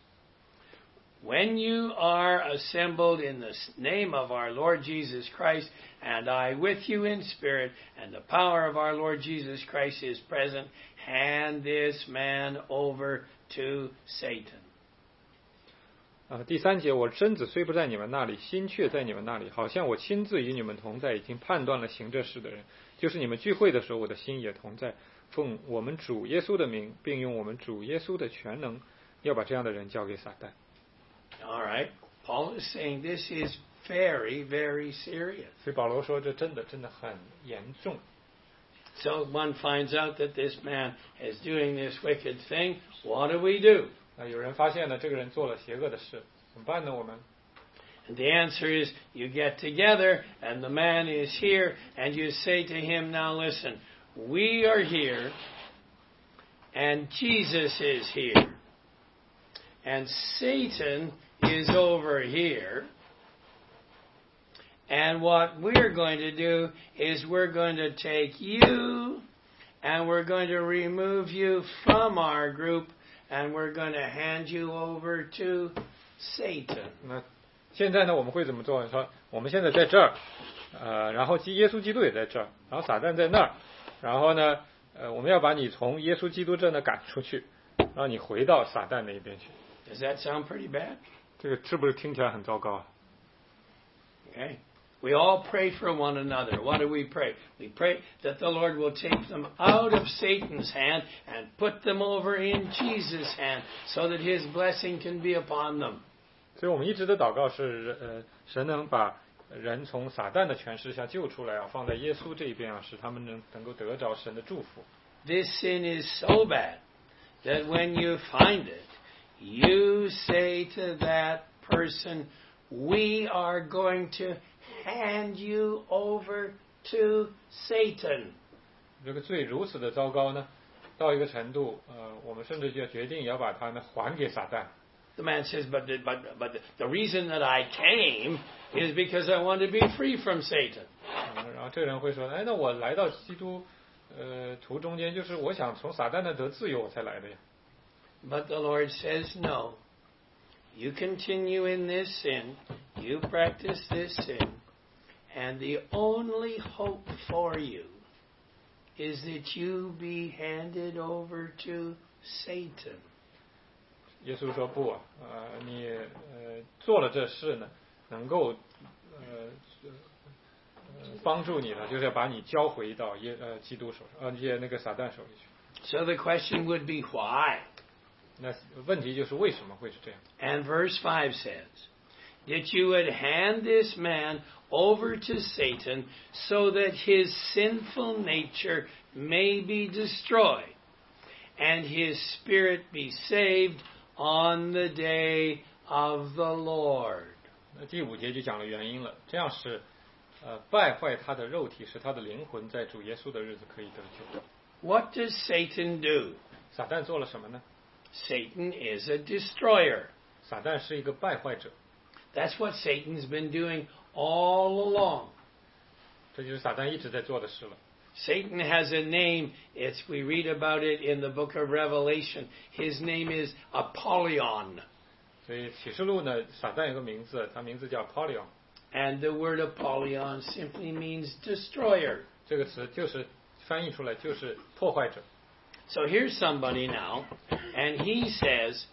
Speaker 1: When you are assembled in the name of our Lord Jesus Christ, and I with you in spirit, and the power of our Lord Jesus Christ is present, hand this man over to Satan.
Speaker 2: 啊，第三节，我身子虽不在你们那里，心却在你们那里，好像我亲自与你们同在，已经判断了行这事的人，就是你们聚会的时候，我的心也同在。奉我们主耶稣的名，并用我们主耶稣的全能，要把这样的人交给撒旦。
Speaker 1: All right. Paul is saying this is very, very serious.
Speaker 2: 所以保罗说，这真的真的很严重。
Speaker 1: So one finds out that this man is doing this wicked thing. What do we do?
Speaker 2: 那有人发现了这个人做了邪恶的事，怎么办呢？我们
Speaker 1: And the answer is you get together and the man is here and you say to him, now listen, we are here and Jesus is here and Satan is over here. And what we're going to do is we're going to take you and we're going to remove you from our group and we're going to hand you over to Satan.
Speaker 2: 那现在呢，我们会怎么做？说我们现在在这儿，呃，然后基耶稣基督也在这儿，然后撒旦在那儿，然后呢，呃，我们要把你从耶稣基督这呢赶出去，让你回到撒旦那一边去。
Speaker 1: Does that sound pretty bad?
Speaker 2: 这个是不是听起来很糟糕啊？
Speaker 1: Okay. We all pray for one another. What do we pray? We pray that the Lord will take them out of Satan's hand and put them over in Jesus' hand so that His blessing can be upon them.
Speaker 2: 所以我们一直的祷告是，呃，神能把人从撒旦的权势下救出来啊，放在耶稣这一边啊，使他们能能够得着神的祝福。
Speaker 1: This sin is so bad that when you find it, you say to that person, "We are going to hand you over to Satan."
Speaker 2: 这个罪如此的糟糕呢，到一个程度，呃，我们甚至就要决定要把它呢还给撒旦。
Speaker 1: The man says, "But the, but but the reason that I came is because I want to be free from Satan."
Speaker 2: 嗯，然后这个人会说，哎，那我来到基督呃途中间，就是我想从撒旦那得自由，我才来的呀。
Speaker 1: But the Lord says, "No. You continue in this sin, you practice this sin, and the only hope for you is that you be handed over to Satan."
Speaker 2: 耶稣说不，呃，你呃做了这事呢，能够呃呃帮助你的，就是要把你交回到耶呃基督手上，呃耶那个撒旦手里去。
Speaker 1: So the question would be why?
Speaker 2: 那问题就是为什么会是这样
Speaker 1: And verse five says, "That you would hand this man over to Satan so that his sinful nature may be destroyed and his spirit be saved on the day of the Lord."
Speaker 2: 那第五节就讲了原因了，这样是呃败坏他的肉体，使他的灵魂在主耶稣的日子可以得救。
Speaker 1: What does Satan do?
Speaker 2: 撒旦做了什么呢？
Speaker 1: Satan is a destroyer.
Speaker 2: 撒旦是一个败坏者。
Speaker 1: That's what Satan's been doing all along.
Speaker 2: 这就是撒旦一直在做的事了。
Speaker 1: Satan has a name. It's we read about it in the book of Revelation. His name is Apollyon.
Speaker 2: 所以启示录呢，撒旦有个名字，他名字叫 Apollyon。
Speaker 1: And the word Apollyon simply means destroyer.
Speaker 2: 这个词就是翻译出来就是破坏者。
Speaker 1: So here's somebody now, and he says,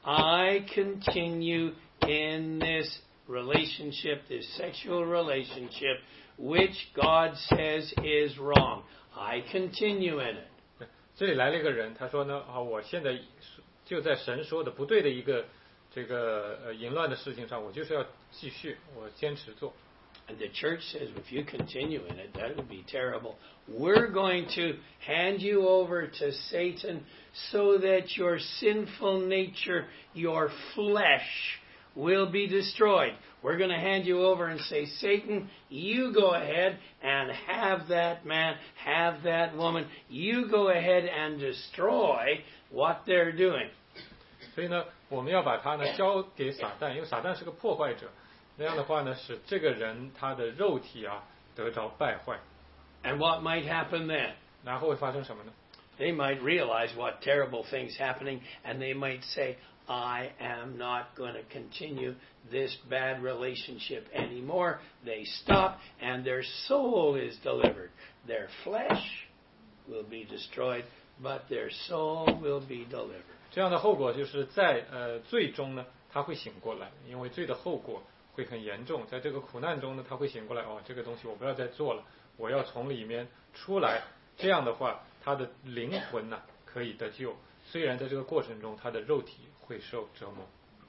Speaker 1: "I continue in this relationship, this sexual relationship, which God says is wrong. I continue in it."
Speaker 2: 这里来了一个人，他说呢，啊，我现在就在神说的不对的一个这个呃淫乱的事情上，我就是要继续，我坚持做。
Speaker 1: And the church says, if you continue in it, that would be terrible. We're going to hand you over to Satan so that your sinful nature, your flesh, will be destroyed. We're going to hand you over and say, "Satan, you go ahead and have that man, have that woman. You go ahead and destroy what they're doing."
Speaker 2: 所以呢，我们要把他呢交给撒旦，因为撒旦是个破坏者。那样的话呢，使这个人他的肉体啊得着败坏。
Speaker 1: And what might happen then?
Speaker 2: 然后会发生什么呢？
Speaker 1: They might realize what terrible things happening, and they might say, "I am not going to continue this bad relationship anymore." They stop, and their soul is delivered. Their flesh will be destroyed, but their soul will be delivered.
Speaker 2: 这样的后果就是在呃最终呢，他会醒过来，因为罪的后果会很严重。在这个苦难中呢，他会醒过来，哦，这个东西我不要再做了，我要从里面出来。这样的话，他的灵魂呢、啊、可以得救，虽然在这个过程中他的肉体会受折磨。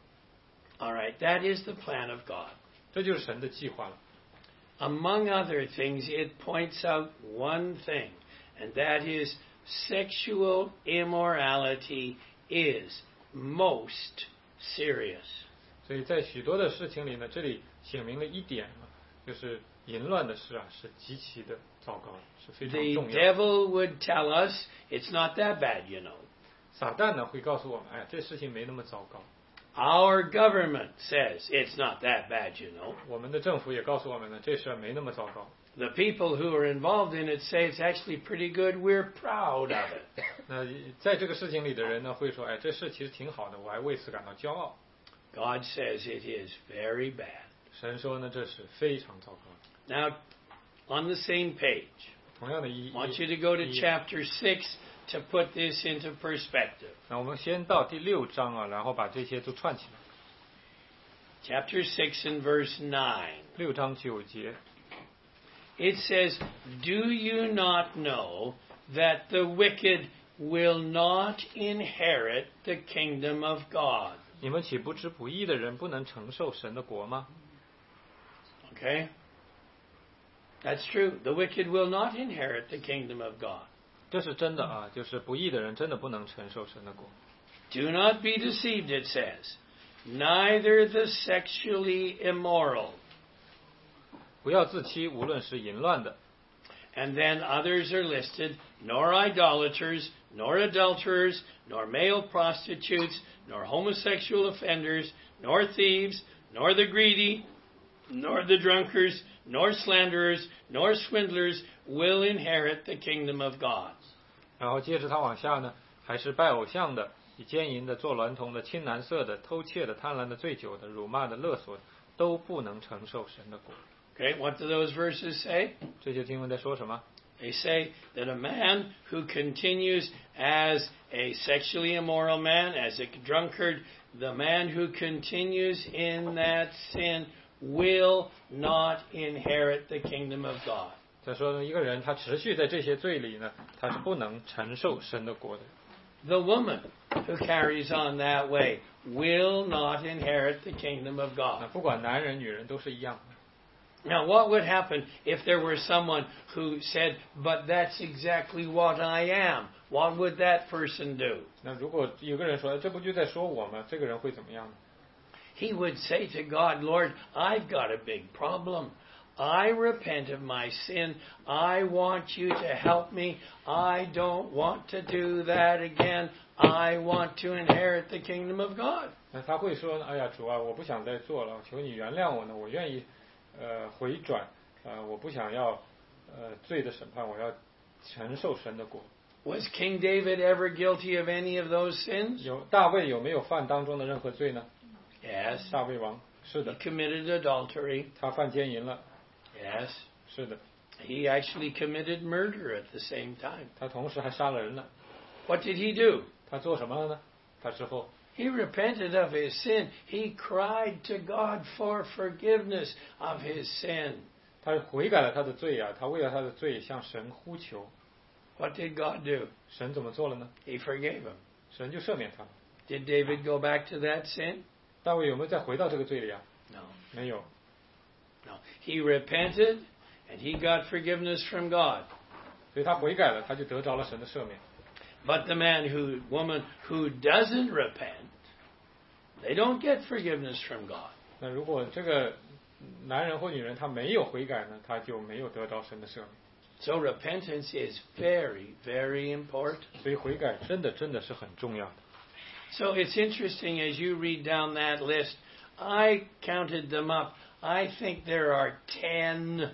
Speaker 1: All right, that is the plan of God.
Speaker 2: 这就是神的计划了。
Speaker 1: Among other things, it points out one thing, and that is sexual immorality is most serious.
Speaker 2: 所以在许多的事情里呢，这里写明了一点啊，就是淫乱的事啊是极其的糟糕，是非常重要的。
Speaker 1: The devil would tell us it's not that bad, you know.
Speaker 2: 撒旦呢会告诉我们，哎，这事情没那么糟糕。
Speaker 1: Our government says it's not that bad, you know.
Speaker 2: 我们的政府也告诉我们呢，这事没那么糟糕。
Speaker 1: The people who are involved in it say it's actually pretty good. We're proud of it.
Speaker 2: 那在这个事情里的人呢，会说，哎，这事其实挺好的，我还为此感到骄傲。
Speaker 1: God says it is very bad.
Speaker 2: 神说呢，这是非常糟糕。
Speaker 1: Now, on the same page,
Speaker 2: 同样的一
Speaker 1: I want you to go to chapter six to put this into perspective.
Speaker 2: 那我们先到第六章啊，然后把这些都串起来。
Speaker 1: Chapter six and verse nine.
Speaker 2: 六章九节。
Speaker 1: It says, "Do you not know that the wicked will not inherit the kingdom of God?"
Speaker 2: 你们岂不知不义的人不能承受神的国吗？
Speaker 1: Okay? That's true. The wicked will not inherit the kingdom of God.
Speaker 2: 这是真的啊，就是不义的人真的不能承受神的国。
Speaker 1: Do not be deceived, it says. Neither the sexually immoral.
Speaker 2: 不要自欺，无论是淫乱的。
Speaker 1: And then others are listed, nor idolaters, nor adulterers, nor male prostitutes, nor homosexual offenders, nor thieves, nor the greedy, nor the drunkards, nor slanderers, nor swindlers will inherit the kingdom of God.
Speaker 2: 然后接着他往下呢，还是拜偶像的、以奸淫的、做娈童的、青蓝色的、偷窃的、贪婪的、醉酒的、辱骂的、勒索的，都不能承受神的国。
Speaker 1: Okay, what do those verses say?
Speaker 2: 这些经文在说什么？
Speaker 1: They say that a man who continues as a sexually immoral man, as a drunkard, the man who continues in that sin will not inherit the kingdom of God.
Speaker 2: 再说呢，一个人他持续在这些罪里呢，他是不能承受神的国的。
Speaker 1: The woman who carries on that way will not inherit the kingdom of God.
Speaker 2: 不管男人女人都是一样。
Speaker 1: Now, what would happen if there were someone who said, "But that's exactly what I am"? What would that person do?
Speaker 2: 那如果有个人说，这不就在说我吗？这个人会怎么样呢？
Speaker 1: He would say to God, "Lord, I've got a big problem. I repent of my sin. I want you to help me. I don't want to do that again. I want to inherit the kingdom of God."
Speaker 2: 那他会说，哎呀，主啊，我不想再做了，求你原谅我呢，我愿意。呃，回转，呃，我不想要，呃，罪的审判，我要承受神的国。
Speaker 1: Was King David ever guilty of any of those sins?
Speaker 2: 有大卫有没有犯当中的任何罪呢
Speaker 1: Yes.
Speaker 2: 大卫王是的。
Speaker 1: He committed adultery.
Speaker 2: 他犯奸淫了。
Speaker 1: Yes.
Speaker 2: 是的。
Speaker 1: He actually committed murder at the same time.
Speaker 2: 他同时还杀了人了。
Speaker 1: What did he do?
Speaker 2: 他做什么了呢？他之后。
Speaker 1: He repented of his sin. He cried to God for forgiveness of his sin.
Speaker 2: 他悔改了他的罪啊，他为了他的罪向神呼求。
Speaker 1: What did God do?
Speaker 2: 神怎么做了呢？
Speaker 1: He forgave him.
Speaker 2: 神就赦免他。
Speaker 1: Did David go back to that sin?
Speaker 2: 大卫有没有再回到这个罪里啊？
Speaker 1: No.
Speaker 2: 没有。
Speaker 1: No. He repented and he got forgiveness from God.
Speaker 2: 所以他悔改了，他就得着了神的赦免。
Speaker 1: But the man who, woman who doesn't repent, they don't get forgiveness from God.
Speaker 2: 那如果这个男人或女人他没有悔改呢，他就没有得到神的赦免。
Speaker 1: So repentance is very, very important.
Speaker 2: 所以悔改真的真的是很重要的。
Speaker 1: So it's interesting as you read down that list. I counted them up. I think there are ten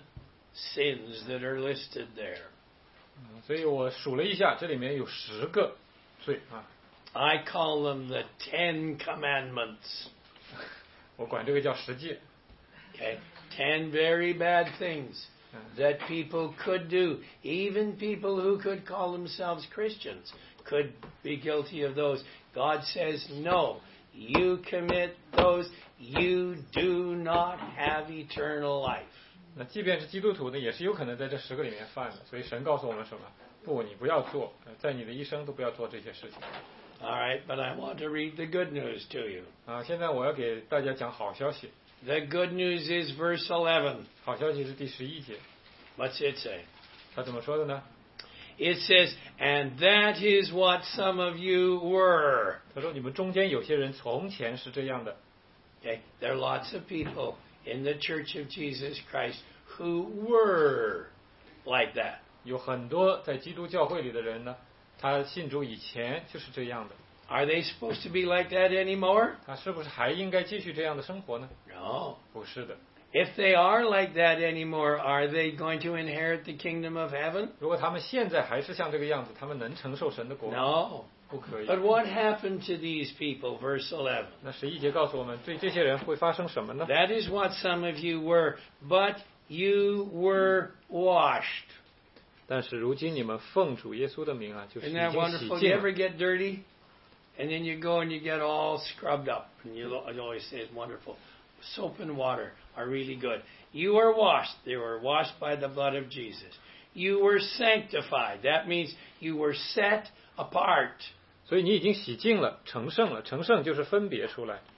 Speaker 1: sins that are listed there.
Speaker 2: 所以我数了一下，这里面有十个罪啊。
Speaker 1: I call them the Ten Commandments.
Speaker 2: 我管这个叫十诫。
Speaker 1: Okay, ten very bad things that people could do. Even people who could call themselves Christians could be guilty of those. God says, no, you commit those, you do not have eternal life.
Speaker 2: 那即便是基督徒呢，也是有可能在这十个里面犯的。所以神告诉我们什么？不，你不要做，在你的一生都不要做这些事情。
Speaker 1: All right, but I want to read the good news to you.
Speaker 2: 啊，现在我要给大家讲好消息。
Speaker 1: The good news is verse eleven.
Speaker 2: 好消息是第十一节。
Speaker 1: What's it say?
Speaker 2: 他怎么说的呢？
Speaker 1: It says, and that is what some of you were.
Speaker 2: 他说你们中间有些人从前是这样的。
Speaker 1: Okay, there are lots of people in the Church of Jesus Christ who were like that.
Speaker 2: 有很多在基督教会里的人呢，他信主以前就是这样的。
Speaker 1: Are they supposed to be like that anymore?
Speaker 2: 他是不是还应该继续这样的生活呢？
Speaker 1: No.
Speaker 2: 不是的。
Speaker 1: If they are like that anymore, are they going to inherit the kingdom of heaven?
Speaker 2: 如果他们现在还是像这个样子，他们能承受神的国吗？
Speaker 1: No.
Speaker 2: 不可以。
Speaker 1: But what happened to these people? Verse eleven.
Speaker 2: 那十一节告诉我们，对这些人会发生什么呢？
Speaker 1: That is what some of you were, but you were washed.
Speaker 2: 但是如今你们奉主耶稣的名啊，就是已
Speaker 1: Isn't that
Speaker 2: 经洗
Speaker 1: wonderful?
Speaker 2: 净
Speaker 1: You
Speaker 2: 了。
Speaker 1: ever get dirty? And then you go and you get all scrubbed up. And you always say it's wonderful. Soap and water are really good. You were washed. They were washed by the blood of Jesus. You were sanctified. That means you were set apart.
Speaker 2: 所以你已经洗净了，成圣了。成圣就是分别出来。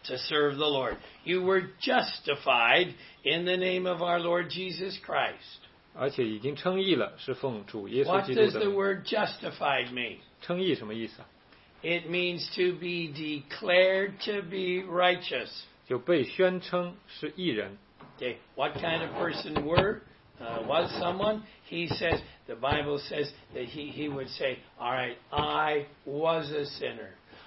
Speaker 1: to serve the Lord. You were justified in the name of our Lord Jesus Christ.
Speaker 2: 而且已经称义了，是奉主耶稣
Speaker 1: What
Speaker 2: 基督
Speaker 1: does
Speaker 2: 的
Speaker 1: the
Speaker 2: 名。
Speaker 1: word justified mean?
Speaker 2: 称义什么意思啊？
Speaker 1: It means to be declared to be righteous.
Speaker 2: 就被宣称是义人。
Speaker 1: Okay, what kind of person were uh, was someone? He says, the Bible says that he, he would say, all right, I was a sinner.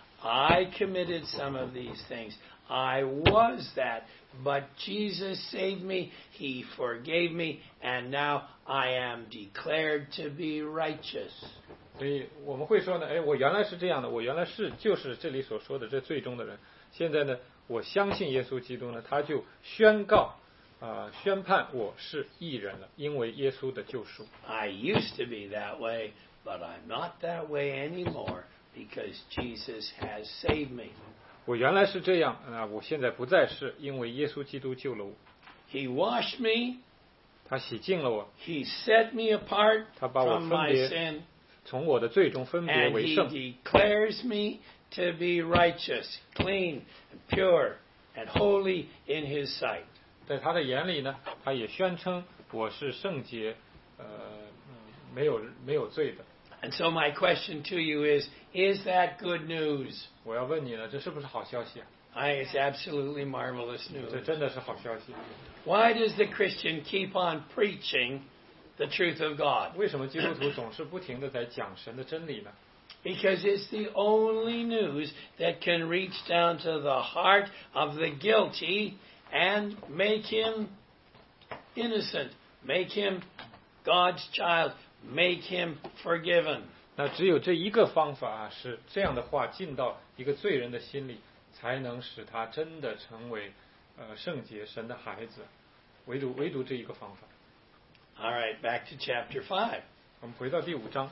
Speaker 1: I committed some of these things. I was that. But Jesus saved me. He forgave me. And now I am declared to be righteous.
Speaker 2: 所以我们会说呢，哎，我原来是这样的，我原来是就是这里所说的这最终的人。现在呢，我相信耶稣基督呢，他就宣告啊、呃，宣判我是义人了，因为耶稣的救赎。
Speaker 1: I used to be that way, but I'm not that way anymore because Jesus has saved me.
Speaker 2: 我原来是这样啊、呃，我现在不再是，因为耶稣基督救了我。
Speaker 1: He washed me.
Speaker 2: 他洗净了我。
Speaker 1: He set me apart
Speaker 2: 他把我
Speaker 1: from
Speaker 2: 分
Speaker 1: my
Speaker 2: 别，
Speaker 1: sin.
Speaker 2: 从我的罪中分别
Speaker 1: And
Speaker 2: 为
Speaker 1: he
Speaker 2: 圣。
Speaker 1: declares me to be righteous, clean, pure, and holy in his sight.
Speaker 2: 在他的眼里呢，他也宣称我是圣洁，呃，嗯没有没有罪的。
Speaker 1: And so my question to you is, is that good news?
Speaker 2: 我要问你呢，这是不是好消息啊？
Speaker 1: I, it's absolutely marvelous
Speaker 2: 这
Speaker 1: news.
Speaker 2: 真的是好消息。
Speaker 1: Why does the Christian keep on preaching the truth of God?
Speaker 2: 为什么基督徒总是不停地在讲神的真理呢？
Speaker 1: Because it's the only news that can reach down to the heart of the guilty and make him innocent, make him God's child, make him forgiven.
Speaker 2: 那只有这一个方法啊，是这样的话进到一个罪人的心里，才能使他真的成为呃圣洁神的孩子。唯独唯独这一个方法。
Speaker 1: All right, back to chapter five.
Speaker 2: 我们回到第五章。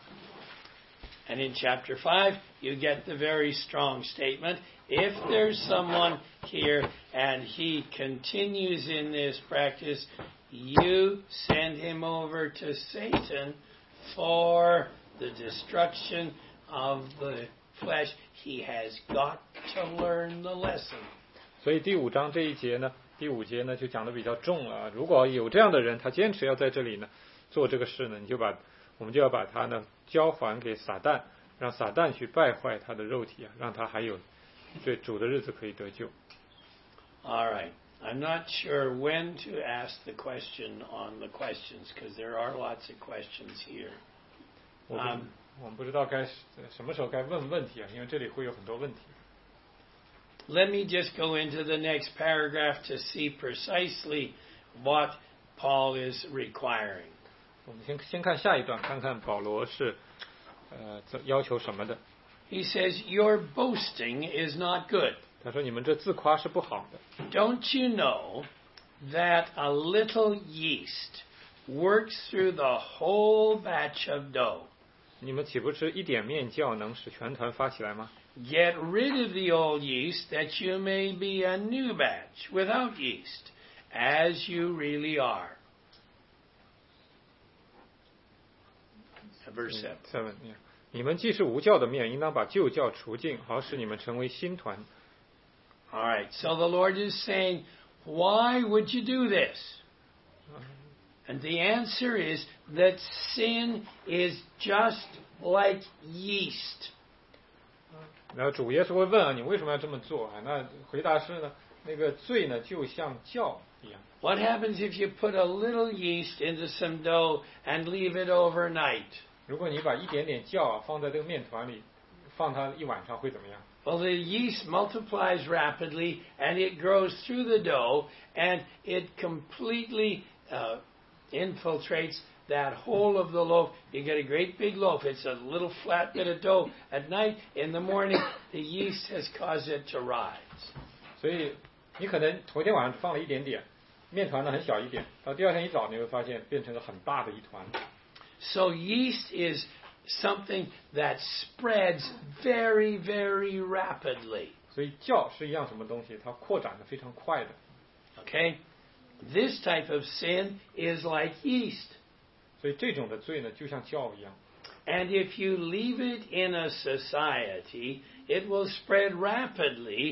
Speaker 1: And in chapter five, you get the very strong statement. If there's someone here and he continues in this practice, you send him over to Satan for the destruction of the flesh. He has got to learn the lesson.
Speaker 2: 所以第五章这一节呢，第五节呢就讲的比较重了。如果有这样的人，他坚持要在这里呢做这个事呢，你就把我们就要把他呢交还给撒旦，让撒旦去败坏他的肉体啊，让他还有对主的日子可以得救。
Speaker 1: All right. I'm not sure when to ask the question on the questions because there are lots of questions here.
Speaker 2: 我们、um, 我们不知道该什么时候该问问题啊，因为这里会有很多问题。
Speaker 1: Let me just go into the next paragraph to see precisely what Paul is requiring.
Speaker 2: 我们先先看下一段，看看保罗是呃要求什么的。
Speaker 1: He says, "Your boasting is not good."
Speaker 2: 他说：“你们这自夸是不好的。
Speaker 1: Don't you know that a little yeast works through the whole batch of dough?
Speaker 2: 你们岂不知一点面酵能使全团发起来吗？
Speaker 1: Get rid of the old yeast that you may be a new batch without yeast, as you really are." Verse seven.
Speaker 2: seven. 你们既是无酵的面，应当把旧酵除尽，好使你们成为新团。
Speaker 1: All right. So the Lord is saying, why would you do this? And the answer is that sin is just like yeast.
Speaker 2: 然后主耶稣会问啊，你为什么要这么做啊？那回答是呢，那个罪呢，就像酵一样。
Speaker 1: What happens if you put a little yeast into some dough and leave it overnight?
Speaker 2: 如果你把一点点酵啊放在这个面团里，放它一晚上会怎么样？
Speaker 1: Well, the yeast multiplies rapidly and it grows through the dough and it completely uh, infiltrates that whole of the loaf. You get a great big loaf. It's a little flat bit of dough. At night, in the morning, the yeast has caused it to rise.
Speaker 2: 所以你可能头天晚上放了一点点，面团呢很小一点，到第二天一早你会发现变成了很大的一团。
Speaker 1: So yeast is something that spreads very, very rapidly.
Speaker 2: 所以酵是一样什么东西？它扩展的非常快的。
Speaker 1: Okay? This type of sin is like yeast.
Speaker 2: 所以这种的罪呢，就像酵一样。
Speaker 1: And if you leave it in a society, it will spread rapidly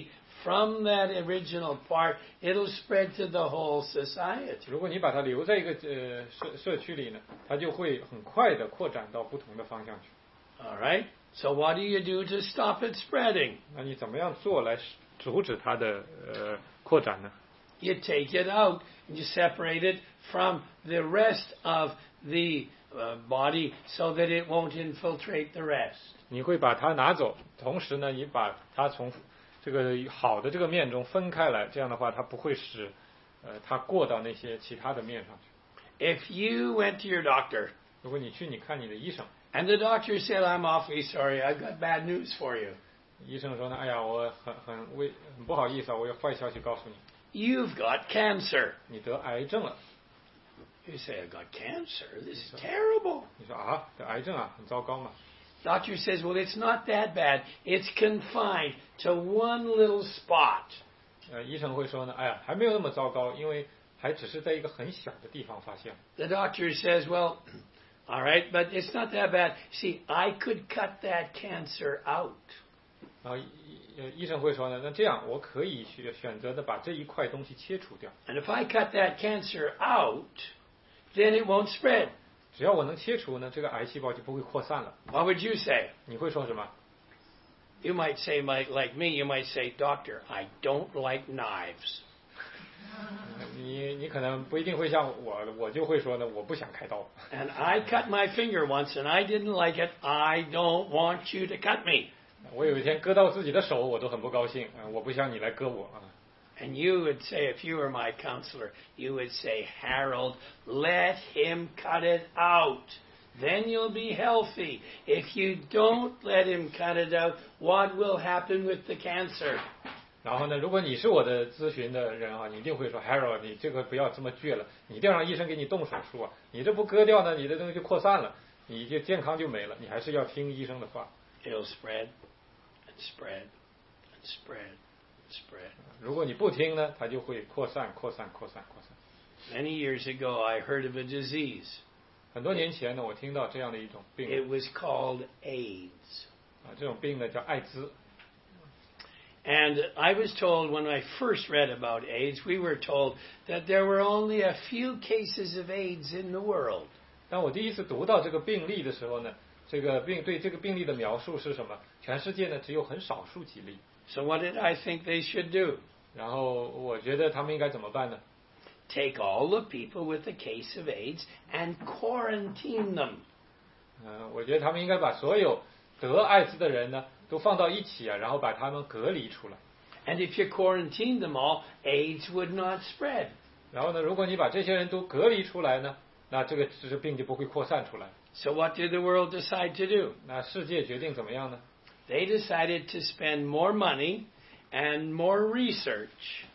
Speaker 1: from that original part, it'll spread to the whole society.
Speaker 2: 如果你把它留在一个呃社社区里呢，它就会很快的扩展到不同的方向去。
Speaker 1: All right. So what do you do to stop it spreading?
Speaker 2: 那你怎么样做来阻止它的呃扩展呢？
Speaker 1: You take it out and you separate it from the rest of the uh, body so that it won't infiltrate the rest.
Speaker 2: 你会把它拿走，同时呢，你把它从这个好的这个面中分开来，这样的话，它不会使呃它过到那些其他的面上去。
Speaker 1: If you went to your doctor,
Speaker 2: 如果你去你看你的医生，
Speaker 1: and the doctor said, "I'm awfully sorry, I've got bad news for you."
Speaker 2: 医生说呢，哎呀，我很很危很不好意思啊，我有坏消息告诉你。
Speaker 1: You've got cancer.
Speaker 2: 你得癌症了。
Speaker 1: You say, "I've got cancer. This is terrible."
Speaker 2: 你说啊，得癌症啊，很糟糕嘛。
Speaker 1: Doctor says, "Well, it's not that bad. It's confined to one little spot."
Speaker 2: 呃，医生会说呢，哎呀，还没有那么糟糕，因为还只是在一个很小的地方发现。
Speaker 1: The doctor says, "Well, all right, but it's not that bad. See, I could cut that cancer out."
Speaker 2: 然后医医生会说呢，那这样我可以选选择的把这一块东西切除掉。
Speaker 1: And if I cut that cancer out, then it won't spread.
Speaker 2: 只要我能切除呢，这个癌细胞就不会扩散了。
Speaker 1: What would you say?
Speaker 2: 你会说什么？
Speaker 1: You might say, like, like me, you might say, "Doctor, I don't like knives."
Speaker 2: 你你可能不一定会像我，我就会说呢，我不想开刀。
Speaker 1: And I cut my finger once and I didn't like it. I don't want you to cut me.
Speaker 2: 我有一天割到自己的手，我都很不高兴，呃我不想你来割我啊。
Speaker 1: And you would say, if you were my counselor, you would say, "Harold, let him cut it out. Then you'll be healthy. If you don't let him cut it out, what will happen with the cancer?"
Speaker 2: 然后呢，如果你是我的咨询的人啊，你一定会说 ，Harold， 你这个不要这么倔了，你一定要让医生给你动手术啊，你这不割掉呢，你的东西就扩散了，你就健康就没了，你还是要听医生的话。
Speaker 1: It'll spread and spread and spread and spread.
Speaker 2: 如果你不听呢，它就会扩散、扩散、扩散、扩散。
Speaker 1: Many years ago, I heard of a disease.
Speaker 2: 很多年前呢，我听到这样的一种病，
Speaker 1: It was called AIDS.
Speaker 2: 啊，这种病呢叫艾滋。
Speaker 1: And I was told when I first read about AIDS, we were told that there were only a few cases of AIDS in the world.
Speaker 2: 当我第一次读到这个病例的时候呢，这个病对这个病例的描述是什么？全世界呢只有很少数几例。
Speaker 1: So what did I think they should do?
Speaker 2: 然后我觉得他们应该怎么办呢？
Speaker 1: Take all the people with a case of AIDS and quarantine them.
Speaker 2: 嗯，我觉得他们应该把所有得艾滋的人呢都放到一起啊，然后把他们隔离出来。
Speaker 1: And if you quarantined them all, AIDS would not spread.
Speaker 2: 然后呢，如果你把这些人都隔离出来呢，那这个这个病就不会扩散出来。
Speaker 1: So what did the world decide to do?
Speaker 2: 那世界决定怎么样呢？
Speaker 1: They decided to spend more money and more research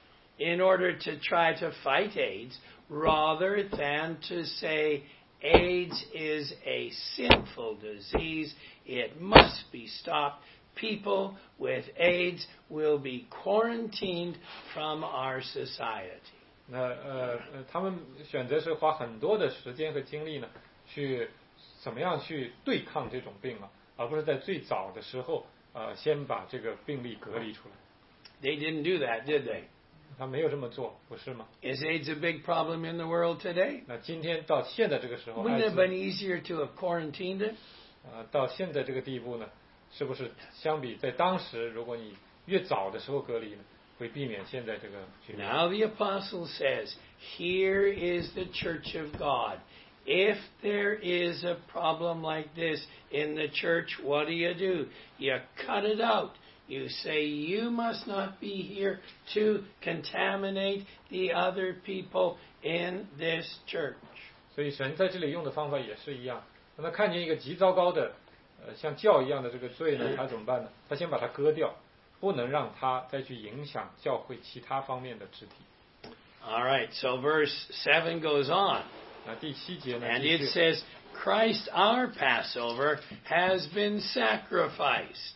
Speaker 1: in order to try to fight AIDS, rather than to say AIDS is a sinful disease. It must be stopped. People with AIDS will be quarantined from our society.
Speaker 2: 那呃呃，他们选择是花很多的时间和精力呢，去怎么样去对抗这种病啊，而不是在最早的时候呃先把这个病例隔离出来。
Speaker 1: They didn't do that, did they?
Speaker 2: 他没有这么做，不是吗？
Speaker 1: Is AIDS a big problem in the world today?
Speaker 2: 那今天到现在这个时候，
Speaker 1: Wouldn't
Speaker 2: 艾
Speaker 1: it
Speaker 2: 滋
Speaker 1: have been easier to have quarantined it?
Speaker 2: 呃到现在这个地步呢，是不是相比在当时，如果你越早的时候隔离呢，会避免现在这个局面？
Speaker 1: Now the apostle says, "Here is the church of God. If there is a problem like this in the church, what do you do? You cut it out. You say you must not be here to contaminate the other people in this church."
Speaker 2: 所以神在这里用的方法也是一样。当他看见一个极糟糕的，呃，像教一样的这个罪呢，他怎么办呢？他先把它割掉，不能让它再去影响教会其他方面的肢体。
Speaker 1: All right, so verse seven goes on.
Speaker 2: 那第七节呢？
Speaker 1: And
Speaker 2: 继
Speaker 1: it
Speaker 2: 续
Speaker 1: says, "Christ our Passover has been sacrificed."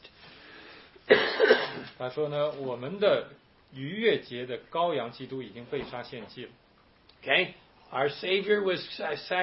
Speaker 2: 他说呢，我们的逾越节的羔羊基督已经被杀献祭了。
Speaker 1: Okay? Our Savior was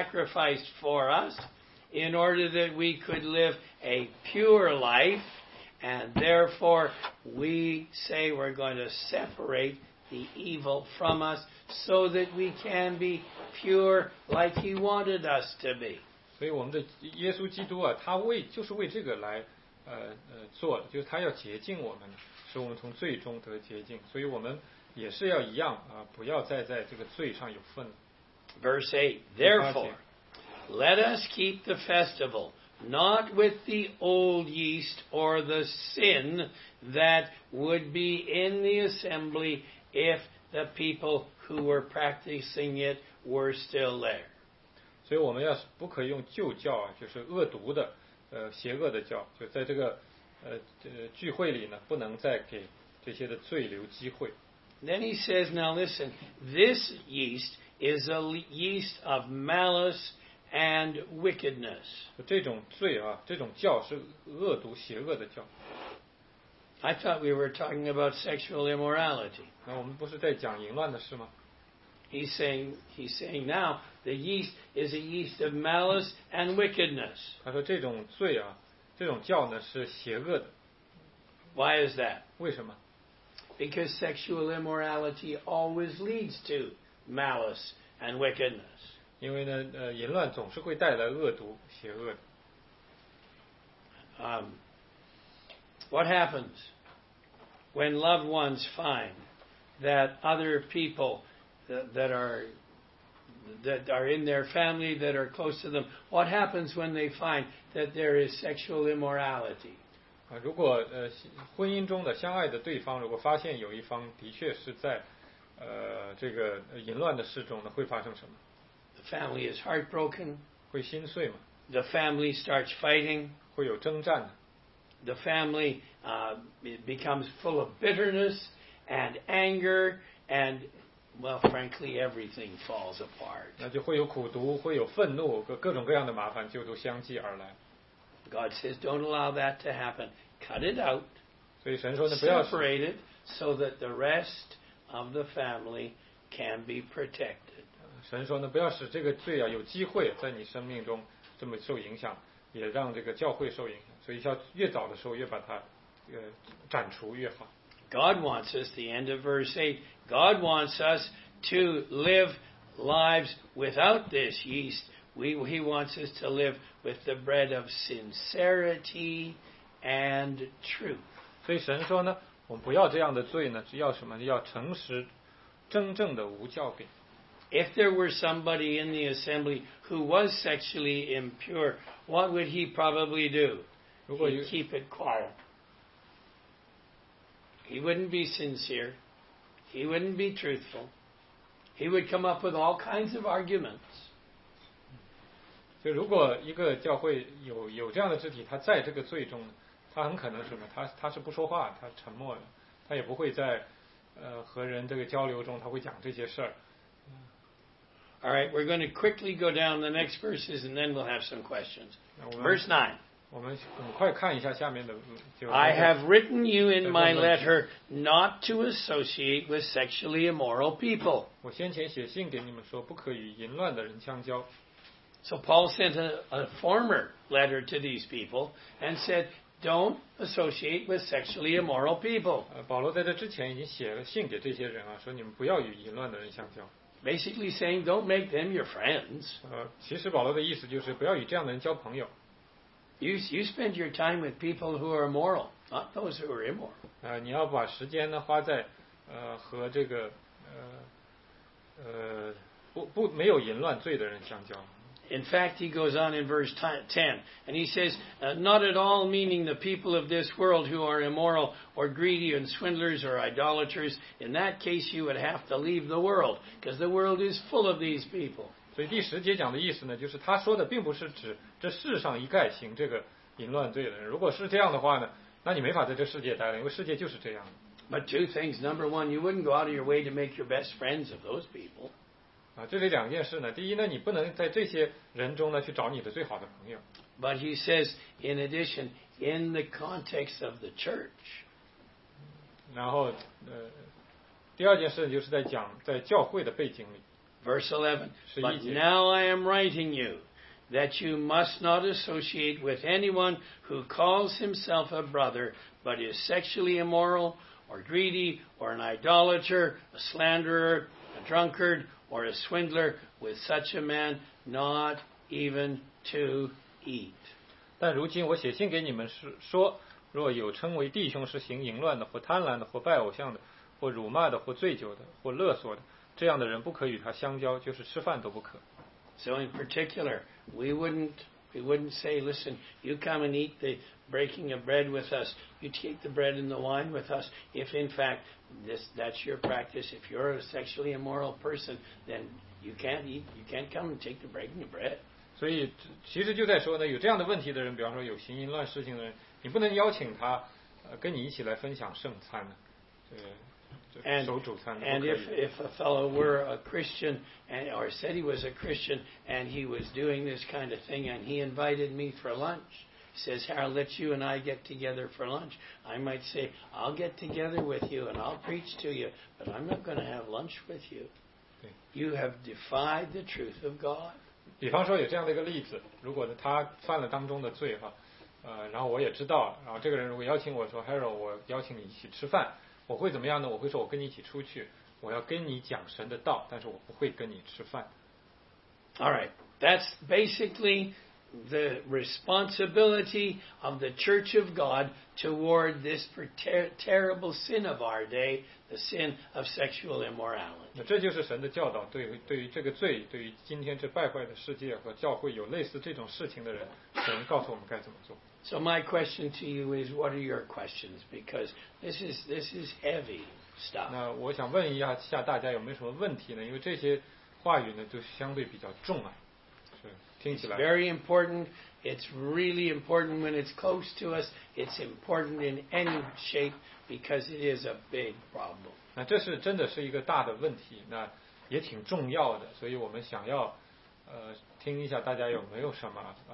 Speaker 1: sacrificed for us in order that we could live a pure life and therefore we say we're going to separate the evil from us so that we can be pure like He wanted us to be.
Speaker 2: 所以我们的耶稣基督啊，他为就是为这个来呃呃做的，就是他要洁净我们，使我们从罪中得洁净。所以我们也是要一样啊，不要再在这个罪上有份了。
Speaker 1: Verse eight, therefore, let us keep the festival, not with the old yeast or the sin that would be in the assembly if the people who were practicing it were still there.
Speaker 2: 所以我们要是不可以用旧教啊，就是恶毒的、呃邪恶的教，就在这个呃呃聚会里呢，不能再给这些的罪留机会。
Speaker 1: Then he says, now listen, this yeast is a yeast of malice and wickedness.
Speaker 2: 这种罪啊，这种教是恶毒邪恶的教。
Speaker 1: I thought we were talking about sexual immorality.
Speaker 2: 那我们不是在讲淫乱的事吗？
Speaker 1: He's saying, he's saying now the yeast is a yeast of malice and wickedness.
Speaker 2: 他说这种罪啊，这种教呢是邪恶的。
Speaker 1: Why is that?
Speaker 2: 为什么？
Speaker 1: Because sexual immorality always leads to malice and wickedness.
Speaker 2: 因为呢，呃，淫乱总是会带来恶毒、邪恶的。
Speaker 1: Um, what happens when loved ones find that other people that, that are that are in their family, that are close to them, what happens when they find that there is sexual immorality?
Speaker 2: 啊，如果呃婚姻中的相爱的对方，如果发现有一方的确是在呃这个淫乱的事中呢，会发生什么？
Speaker 1: The family is heartbroken.
Speaker 2: 会心碎嘛？
Speaker 1: The family starts fighting.
Speaker 2: 会有征战的。
Speaker 1: The family uh, it becomes full of bitterness and anger, and well, frankly, everything falls apart.
Speaker 2: 那就会有苦毒，会有愤怒，各各种各样的麻烦就都相继而来。
Speaker 1: God says, don't allow that to happen. Cut it out.
Speaker 2: 所以神说呢，不要
Speaker 1: separate it so that the rest of the family can be protected.
Speaker 2: 神说呢，不要使这个罪啊有机会在你生命中这么受影响，也让这个教会受影响。所以要越早的时候越把它呃斩除越好。
Speaker 1: God wants us, the end of verse eight, God wants us to live lives without this yeast. We, he wants us to live with the bread of sincerity and truth.
Speaker 2: 所以神说呢，我们不要这样的罪呢，只要什么？要诚实、真正的无教给。
Speaker 1: If there were somebody in the assembly who was sexually impure, what would he probably do? He'd keep it quiet. He wouldn't be sincere. He wouldn't be truthful. He would come up with all kinds of arguments.
Speaker 2: 就如果一个教会有有这样的肢体，他在这个罪中，他很可能什么？他他是不说话，他沉默的，他也不会在呃和人这个交流中，他会讲这些事儿。
Speaker 1: All right, we're going to quickly go down the next verses, and then we'll have some questions. Verse nine.
Speaker 2: 我们很快看一下下面的。
Speaker 1: I have written you in my letter not to associate with sexually immoral people.
Speaker 2: 我先前写信给你们说，不可与淫乱的人相交。
Speaker 1: So Paul sent a, a former letter to these people and said, don't associate with sexually immoral people.
Speaker 2: 呃，保罗在这之前已经写了信给这些人啊，说你们不要与淫乱的人相交。
Speaker 1: Basically saying, don't make them your friends.
Speaker 2: 呃，其实保罗的意思就是不要与这样的人交朋友。
Speaker 1: You you spend your time with people who are moral, not those who are immoral.
Speaker 2: 呃，你要把时间呢花在呃和这个呃呃不不没有淫乱罪的人相交。
Speaker 1: In fact, he goes on in verse ten, and he says, uh, not at all meaning the people of this world who are immoral or greedy and swindlers or idolaters. In that case, you would have to leave the world, because the world is full of these people.
Speaker 2: 所以第十节讲的意思呢，就是他说的并不是指这世上一概行这个淫乱罪的人。如果是这样的话呢，那你没法在这世界待了，因为世界就是这样的。
Speaker 1: But two things. Number one, you wouldn't go out of your way to make your best friends of those people.
Speaker 2: 啊，这里两件事呢。第一呢，你不能在这些人中呢去找你的最好的朋友。
Speaker 1: But he says, in addition, in the context of the church.
Speaker 2: 然后，呃，第二件事就是在讲在教会的背景里。
Speaker 1: Verse eleven. But now I am writing you, that you must not associate with anyone who calls himself a brother, but is sexually immoral, or greedy, or an idolater, a slanderer, a drunkard, or a swindler. With such a man, not even to eat.
Speaker 2: 但如今我写信给你们是说，若有称为弟兄是行淫乱的，或贪婪的，或拜偶像的，或辱骂的，或醉酒的，或勒索的，这样的人不可与他相交，就是吃饭都不可。
Speaker 1: So in particular, we wouldn't we wouldn't say, listen, you come and eat the breaking of bread with us. You take the bread and the wine with us. If in fact this that's your practice, if you're a sexually immoral person, then you can't eat. You can't come and take the breaking of bread.
Speaker 2: 所以其实就在说呢，有这样的问题的人，比方说有行淫乱事情的人，你不能邀请他，呃，跟你一起来分享圣餐呢，这这守主餐。
Speaker 1: And if if a fellow were a Christian and or said he was a Christian and he was doing this kind of thing and he invited me for lunch, says, Harold, let's you and I get together for lunch. I might say, I'll get together with you and I'll preach to you, but I'm not going to have lunch with you. You have defied the truth of God.
Speaker 2: 比方说有这样的一个例子，如果他犯了当中的罪哈，呃，然后我也知道，然后这个人如果邀请我说 Harold， 我邀请你一起吃饭，我会怎么样呢？我会说我跟你一起出去，我要跟你讲神的道，但是我不会跟你吃饭。
Speaker 1: All right, that's basically the responsibility of the Church of God toward this ter- terrible sin of our day, the sin of sexual immorality.
Speaker 2: 那这就是神的教导，对于对于这个罪，对于今天这败坏的世界和教会有类似这种事情的人，神告诉我们该怎么做。
Speaker 1: So my question to you is, what are your questions? Because this is this is heavy stuff.
Speaker 2: 那我想问一下下大家有没有什么问题呢？因为这些话语呢，就相对比较重啊。
Speaker 1: It's very important. It's really important when it's close to us. It's important in any shape because it is a big problem.
Speaker 2: 那这是真的是一个大的问题，那也挺重要的，所以我们想要呃听一下大家有没有什么呃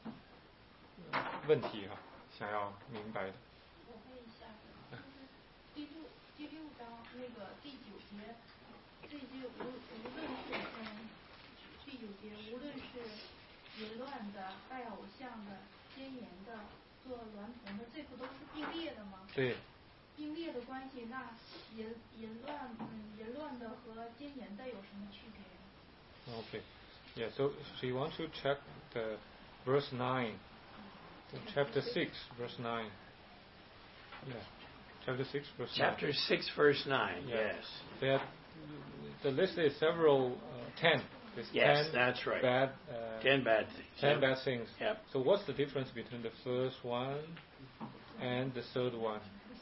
Speaker 2: 问题啊，想要明白的。
Speaker 10: 我问一下，第六第六章那个第九节，这些无无论是嗯第九节，无论是淫乱的、拜偶像的、奸淫的、做娈童的，这不都是并列的吗？
Speaker 2: 对。
Speaker 10: 并列的关系，那淫淫乱嗯淫乱的和奸淫的有什么区别
Speaker 2: ？Okay, yeah. So, so you want to check the verse nine, the chapter six, verse nine. Yeah, chapter six, verse.
Speaker 1: Chapter
Speaker 2: nine.
Speaker 1: six, verse nine.
Speaker 2: Yeah.
Speaker 1: Yes.
Speaker 2: There, the list is several uh, ten. There's
Speaker 1: yes,
Speaker 2: ten
Speaker 1: that's right.
Speaker 2: Bad. Uh,
Speaker 1: ten bad things.
Speaker 2: Ten bad things.
Speaker 1: Yep.
Speaker 2: So what's the difference between the first one and the third one?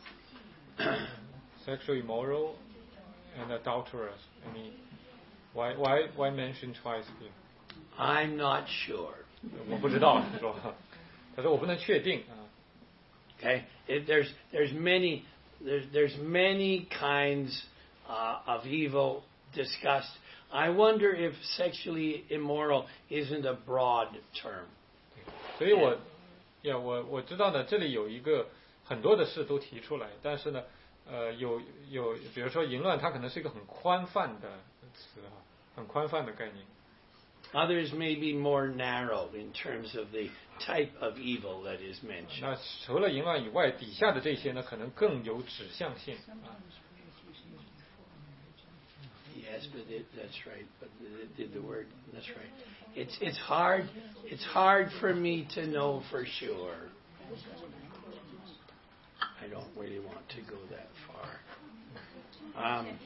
Speaker 2: Sexual immoral and adulterous. I mean, why why why mention twice here?
Speaker 1: I'm not sure.
Speaker 2: 我不知道，他说，他说我不能确定啊。
Speaker 1: Okay, it, there's there's many there's there's many kinds uh, of evil discussed. I wonder if sexually immoral isn't a broad term.
Speaker 2: 所以我，呀，我我知道呢，这里有一个很多的事都提出来，但是呢，呃，有有，比如说淫乱，它可能是一个很宽泛的词啊，很宽泛的概念。
Speaker 1: Others may be more narrow in terms of the type of evil that is mentioned.
Speaker 2: 那除了淫乱以外，底下的这些呢，可能更有指向性啊。
Speaker 1: Yes, but it, that's right. But the, the, the word, that's right. It's it's hard. It's hard for me to know for sure. I don't really want to go that far. Um,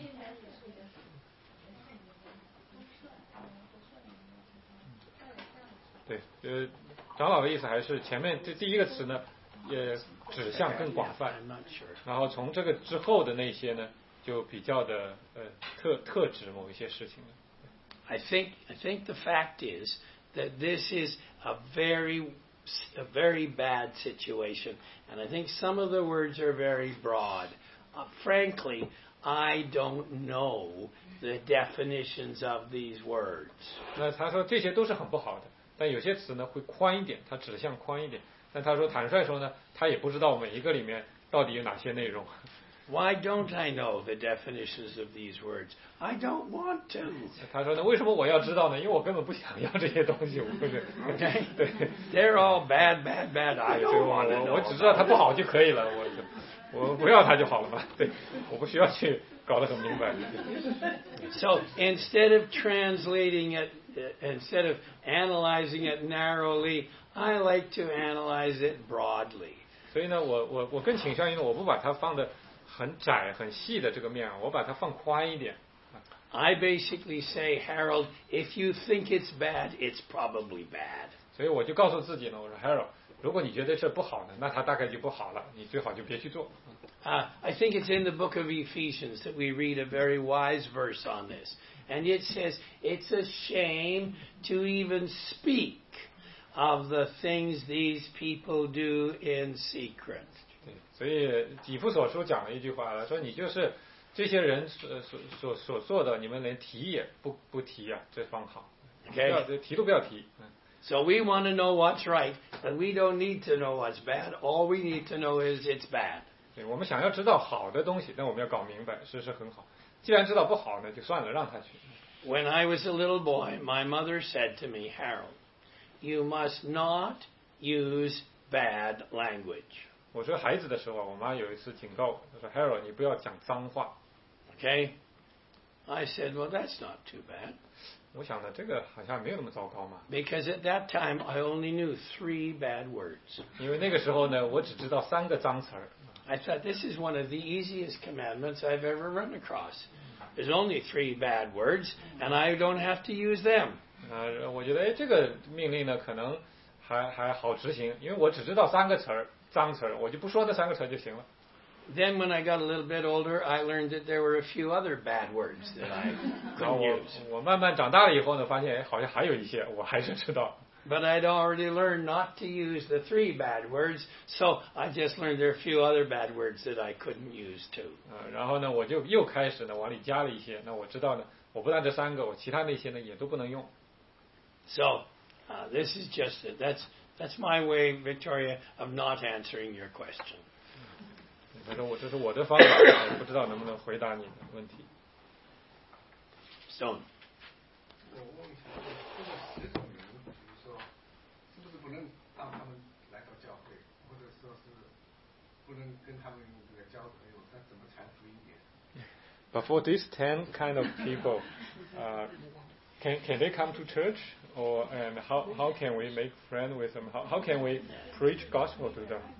Speaker 2: 对，呃，长老的意思还是前面这第一个词呢，也指向更广泛，然后从这个之后的那些呢，就比较的呃特特指某一些事情了。
Speaker 1: I think I think the fact is that this is a very a very bad situation, and I think some of the words are very broad. Uh, frankly, I don't know the definitions of these words.
Speaker 2: 那他说这些都是很不好的，但有些词呢会宽一点，它指向宽一点。但他说坦率说呢，他也不知道每一个里面到底有哪些内容。
Speaker 1: Why don't I know the definitions of these words? I don't want to.
Speaker 2: 他说呢，为什么我要知道呢？因为我根本不想要这些东西，我不是。
Speaker 1: Okay.
Speaker 2: 对。
Speaker 1: They're all bad, bad, bad. I don't want to know.
Speaker 2: 我只知道它不好就可以了，我我不要它就好了嘛。对，我不需要去搞得很明白。
Speaker 1: So instead of translating it, instead of analyzing it narrowly, I like to analyze it broadly.
Speaker 2: 所以呢，我我我更倾向于呢，我不把它放的很窄很细的这个面，我把它放宽一点。
Speaker 1: I basically say, Harold, if you think it's bad, it's probably bad.
Speaker 2: 所以我就告诉自己呢，我说 Harold，如果你觉得这不好呢，那它大概就不好了，你最好就别去做。
Speaker 1: Uh, I think it's in the book of Ephesians that we read a very wise verse on this. And it says, it's a shame to even speak of the things these people do in secret.
Speaker 2: 对，所以以弗所书讲了一句话，说你就是这些人所所所所做的，你们连提也不不提啊，这方好。Okay. 提都不要提。
Speaker 1: So we want to know what's right, but we don't need to know what's bad. All we need to know is it's bad.
Speaker 2: 对，我们想要知道好的东西，但我们要搞明白，是是很好。既然知道不好呢，就算了，让他去。
Speaker 1: When I was a little boy, my mother said to me, Harold, you must not use bad language.
Speaker 2: 我说孩子的时候，我妈有一次警告我，她说 Harold， 你不要讲脏话。
Speaker 1: Okay? I said, well, that's not too bad.
Speaker 2: 我想呢，这个好像没有那么糟糕嘛。
Speaker 1: Because at that time I only knew three bad words.
Speaker 2: 因为那个时候呢，我只知道三个脏词儿。
Speaker 1: I thought this is one of the easiest commandments I've ever run across. There's only three bad words, and I don't have to use them.
Speaker 2: 呃，我觉得哎，这个命令呢，可能还还好执行，因为我只知道三个词儿，脏词儿，我就不说那三个词儿就行了。
Speaker 1: Then when I got a little bit older, I learned that there were a few other bad words that I couldn't use.
Speaker 2: 我慢慢长大了以后呢，发现哎，好像还有一些我还是知道。
Speaker 1: But I'd already learned not to use the three bad words, so I just learned there are a few other bad words that I couldn't use too.
Speaker 2: 呃，然后呢，我就又开始呢往里加了一些。那我知道呢，我不但这三个，我其他那些呢也都不能用。
Speaker 1: So, uh, this is just it. That's that's my way, Victoria, of not answering your question.
Speaker 2: 他说我这是我的方法，我不知道能不能回答你的问题。
Speaker 1: Stone.
Speaker 12: 我问一下，这个十种人，比如说，是不是不能让他们来到教会，或者说是不能跟他们这个交朋友？那怎么传福音点
Speaker 2: But for these ten kind of people, uh, can can they come to church, or and how how can we make friends with them? How how can we preach gospel to them?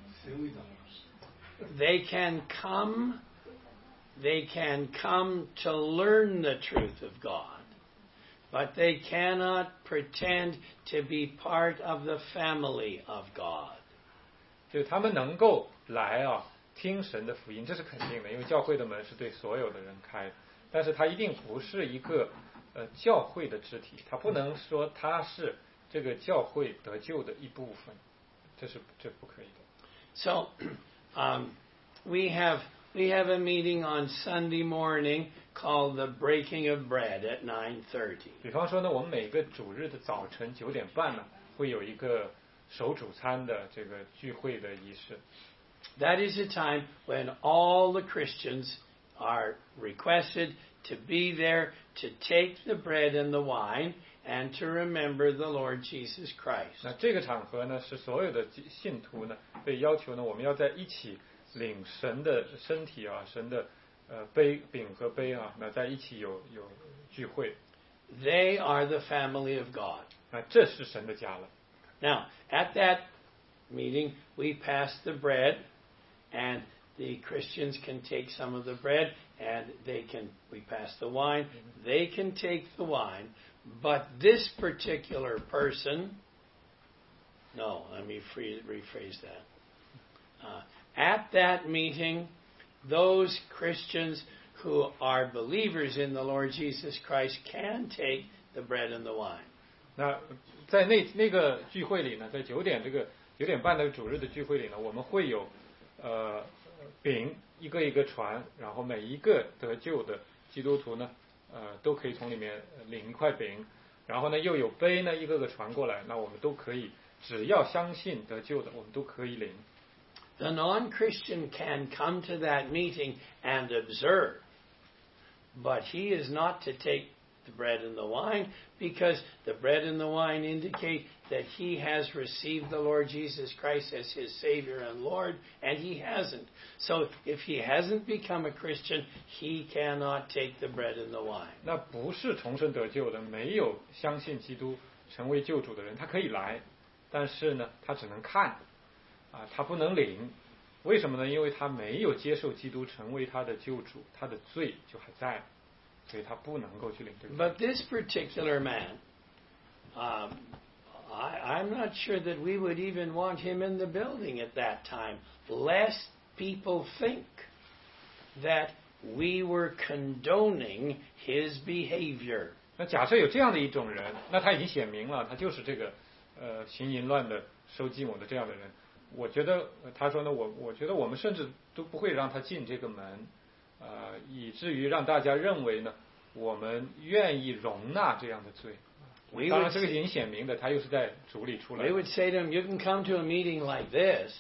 Speaker 1: They can come. They can come to learn the truth of God, but they cannot pretend to be part of the family of God.
Speaker 2: 就他们能够来啊，听神的福音，这是肯定的，因为教会的门是对所有的人开的。但是他一定不是一个呃教会的肢体，他不能说他是这个教会得救的一部分，这是这不可以的。
Speaker 1: So, um, we have we have a meeting on Sunday morning called the Breaking of Bread at nine thirty.
Speaker 2: 比方说呢，我们每个主日的早晨九点半呢，会有一个守主餐的这个聚会的仪式。
Speaker 1: That is a time when all the Christians are requested to be there to take the bread and the wine and to remember the Lord Jesus Christ.
Speaker 2: 那这个场合呢，是所有的信徒呢被要求呢，我们要在一起领神的身体啊，神的呃杯饼和杯啊，那在一起有有聚会。
Speaker 1: They are the family of God.
Speaker 2: 那这是神的家了。
Speaker 1: Now, at that meeting, we pass the bread, and the Christians can take some of the bread, and they can. We pass the wine. They can take the wine, but this particular person. No, let me free, rephrase that. Uh, at that meeting, those Christians who are believers in the Lord Jesus Christ can take the bread and the wine.
Speaker 2: 那在那那个聚会里呢，在九点这个九点半的主日的聚会里呢，我们会有呃饼一个一个传，然后每一个得救的基督徒呢，呃都可以从里面领一块饼，然后呢又有杯呢一个个传过来，那我们都可以，只要相信得救的，我们都可以领。
Speaker 1: The non-Christian can come to that meeting and observe, but he is not to take the bread and the wine, because the bread and the wine indicate that he has received the Lord Jesus Christ as his Savior and Lord, and he hasn't. So if he hasn't become a Christian, he cannot take the bread and the wine.
Speaker 2: 那不是重生得救的，没有相信基督成为救主的人，他可以来，但是呢，他只能看，啊，他不能领。为什么呢？因为他没有接受基督成为他的救主，他的罪就还在，所以他不能够去领这个。
Speaker 1: But this particular man, um, I, I'm not sure that we would even want him in the building at that time, lest people think that we were condoning his behavior.
Speaker 2: 那假设有这样的一种人，那他已经显明了，他就是这个呃行淫乱的、收继母的这样的人。我觉得他说呢，我我觉得我们甚至都不会让他进这个门，呃，以至于让大家认为呢，我们愿意容纳这样的罪。当然，这个已经显明的，他又是在主里出来的。
Speaker 1: They would say to him, "You can come to a meeting like this,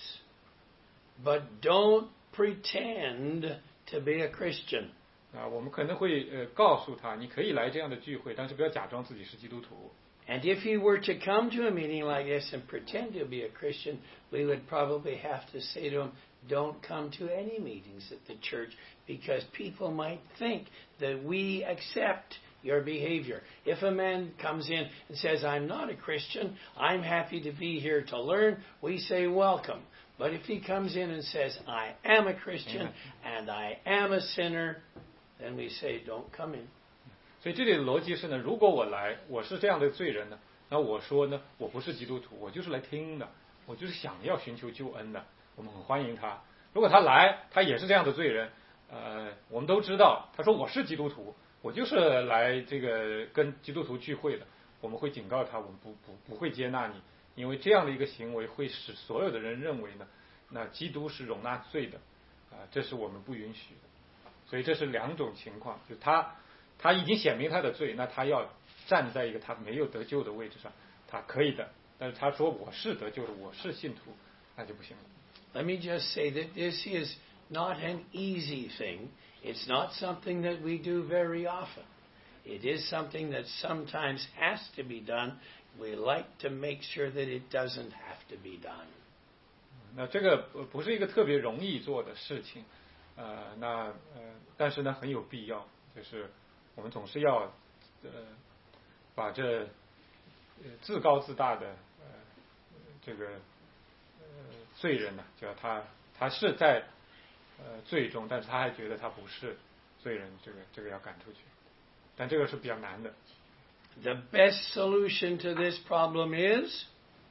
Speaker 1: but don't pretend to be a Christian."
Speaker 2: 啊，我们可能会呃告诉他，你可以来这样的聚会，但是不要假装自己是基督徒。
Speaker 1: And if he were to come to a meeting like this and pretend to be a Christian, we would probably have to say to him, "Don't come to any meetings at the church, because people might think that we accept your behavior." If a man comes in and says, "I'm not a Christian, I'm happy to be here to learn," we say, "Welcome." But if he comes in and says, "I am a Christian and I am a sinner," then we say, "Don't come in."
Speaker 2: 所以这里的逻辑是呢，如果我来，我是这样的罪人呢，那我说呢，我不是基督徒，我就是来听的，我就是想要寻求救恩的，我们很欢迎他。如果他来，他也是这样的罪人，呃，我们都知道，他说我是基督徒，我就是来这个跟基督徒聚会的，我们会警告他，我们不不不会接纳你，因为这样的一个行为会使所有的人认为呢，那基督是容纳罪的，啊、呃，这是我们不允许的。所以这是两种情况，就是他。他已经显明他的罪，那他要站在一个他没有得救的位置上，他可以的。但是他说我是得救的，我是信徒，那就不行了。
Speaker 1: Let me just say that this is not an easy thing. It's not something that we do very often. It is something that sometimes has to be done. We like to make sure that it doesn't have to be done.
Speaker 2: 那这个不是一个特别容易做的事情，呃，那呃，但是呢很有必要，就是。我们总是要，呃，把这自高自大的呃这个呃罪人呢，叫他他是在呃罪中，但是他还觉得他不是罪人，这个这个要赶出去，但这个是比较难的。
Speaker 1: The best solution to this problem is,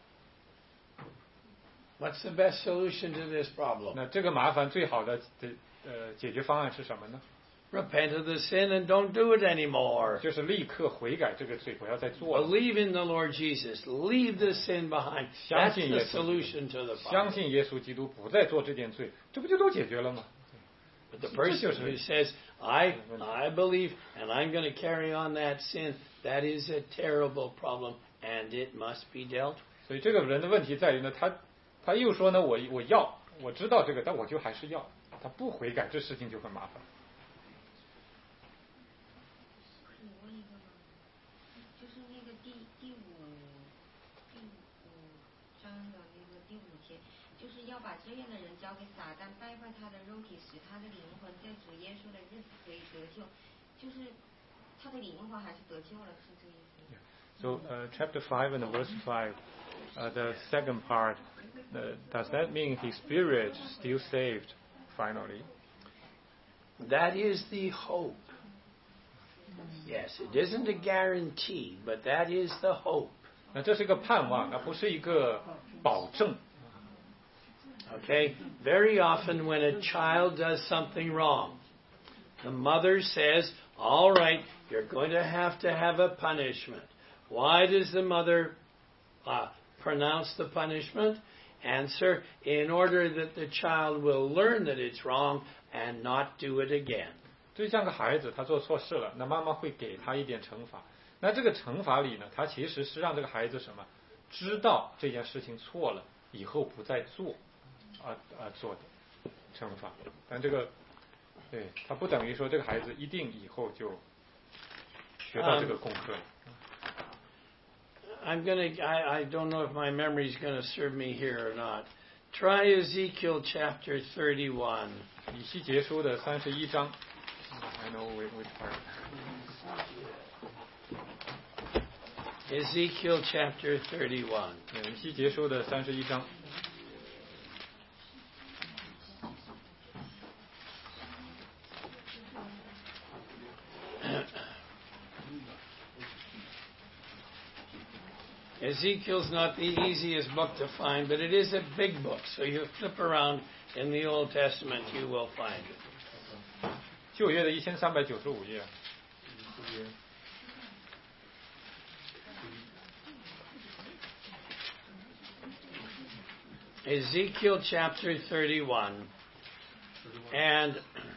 Speaker 1: what's the best solution to this problem?
Speaker 2: 那这个麻烦最好的的呃解决方案是什么呢？
Speaker 1: Repent of the sin and don't do it anymore.
Speaker 2: 就是立刻悔改这个罪，不要再做了。
Speaker 1: Believe in the Lord Jesus. Leave the sin behind. That's the solution to the problem.
Speaker 2: 相信耶稣基督，不再做这件罪，这不就都解决了吗？
Speaker 1: But the person who says, "I I believe and I'm going to carry on that sin," that is a terrible problem and it must be dealt with.
Speaker 2: 所以这个人的问题在于呢，他他又说呢，我我要，我知道这个，但我就还是要，他不悔改，这事情就很麻烦。
Speaker 13: 要把这样的人交给撒旦，败坏他的肉体，使他的灵魂在主耶稣的日子可以得救，就是他的灵魂还是得救了，是这个意思。
Speaker 2: So uh, chapter five and verse five, uh, the second part, uh, does that mean his spirit still saved finally?
Speaker 1: That is the hope. Yes, it isn't a guarantee, but that is the hope.
Speaker 2: 那这是一个盼望，而不是一个保证。
Speaker 1: Okay, very often when a child does something wrong, the mother says, "All right, you're going to have to have a punishment." Why does the mother uh, pronounce the punishment? Answer, in order that the child will learn that it's wrong and not do it again.
Speaker 2: 就像个孩子，他做错事了，那妈妈会给他一点惩罚。那这个惩罚里呢，他其实是让这个孩子什么，知道这件事情错了，以后不再做。 啊啊做的惩罚，但这个对它不等于说这个孩子一定以后就学到这个功课。
Speaker 1: I'm gonna. I, I don't know if my memory is gonna serve me here or not. Try Ezekiel chapter thirty-one.
Speaker 2: 以西结书的三十一章。I know which part.
Speaker 1: Ezekiel chapter thirty-one.
Speaker 2: 以西结书的三十一章。
Speaker 1: Ezekiel's not the easiest book to find, but it is a big book. So you flip around in the Old Testament, you will find it.
Speaker 2: 旧约的一千三百九十五页。
Speaker 1: Ezekiel chapter thirty-one, and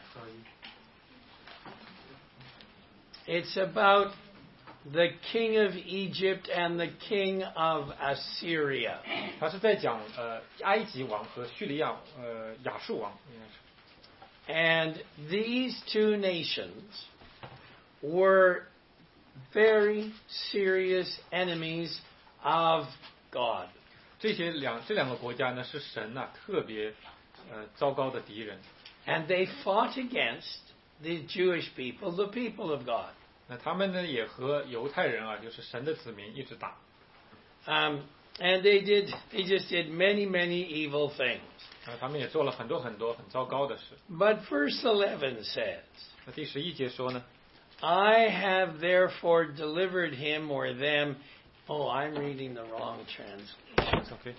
Speaker 1: it's about the king of Egypt and the king of Assyria.
Speaker 2: 他是在讲呃埃及王和叙利亚呃亚述王应该是。
Speaker 1: And these two nations were very serious enemies of God.
Speaker 2: 这些两这两个国家呢是神呐、啊、特别呃糟糕的敌人。
Speaker 1: And they fought against the Jewish people, the people of God.
Speaker 2: 那他们呢也和犹太人啊，就是神的子民一直打。
Speaker 1: Um, and they did, they just did many, many evil things.
Speaker 2: 啊，他们也做了很多很多很糟糕的事。
Speaker 1: But verse eleven says,
Speaker 2: 那第十一节说呢
Speaker 1: I have therefore delivered him or them. Oh, I'm reading the wrong translation.
Speaker 2: It's okay.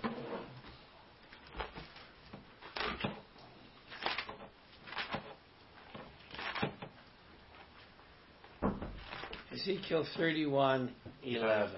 Speaker 1: Ezekiel thirty-one eleven.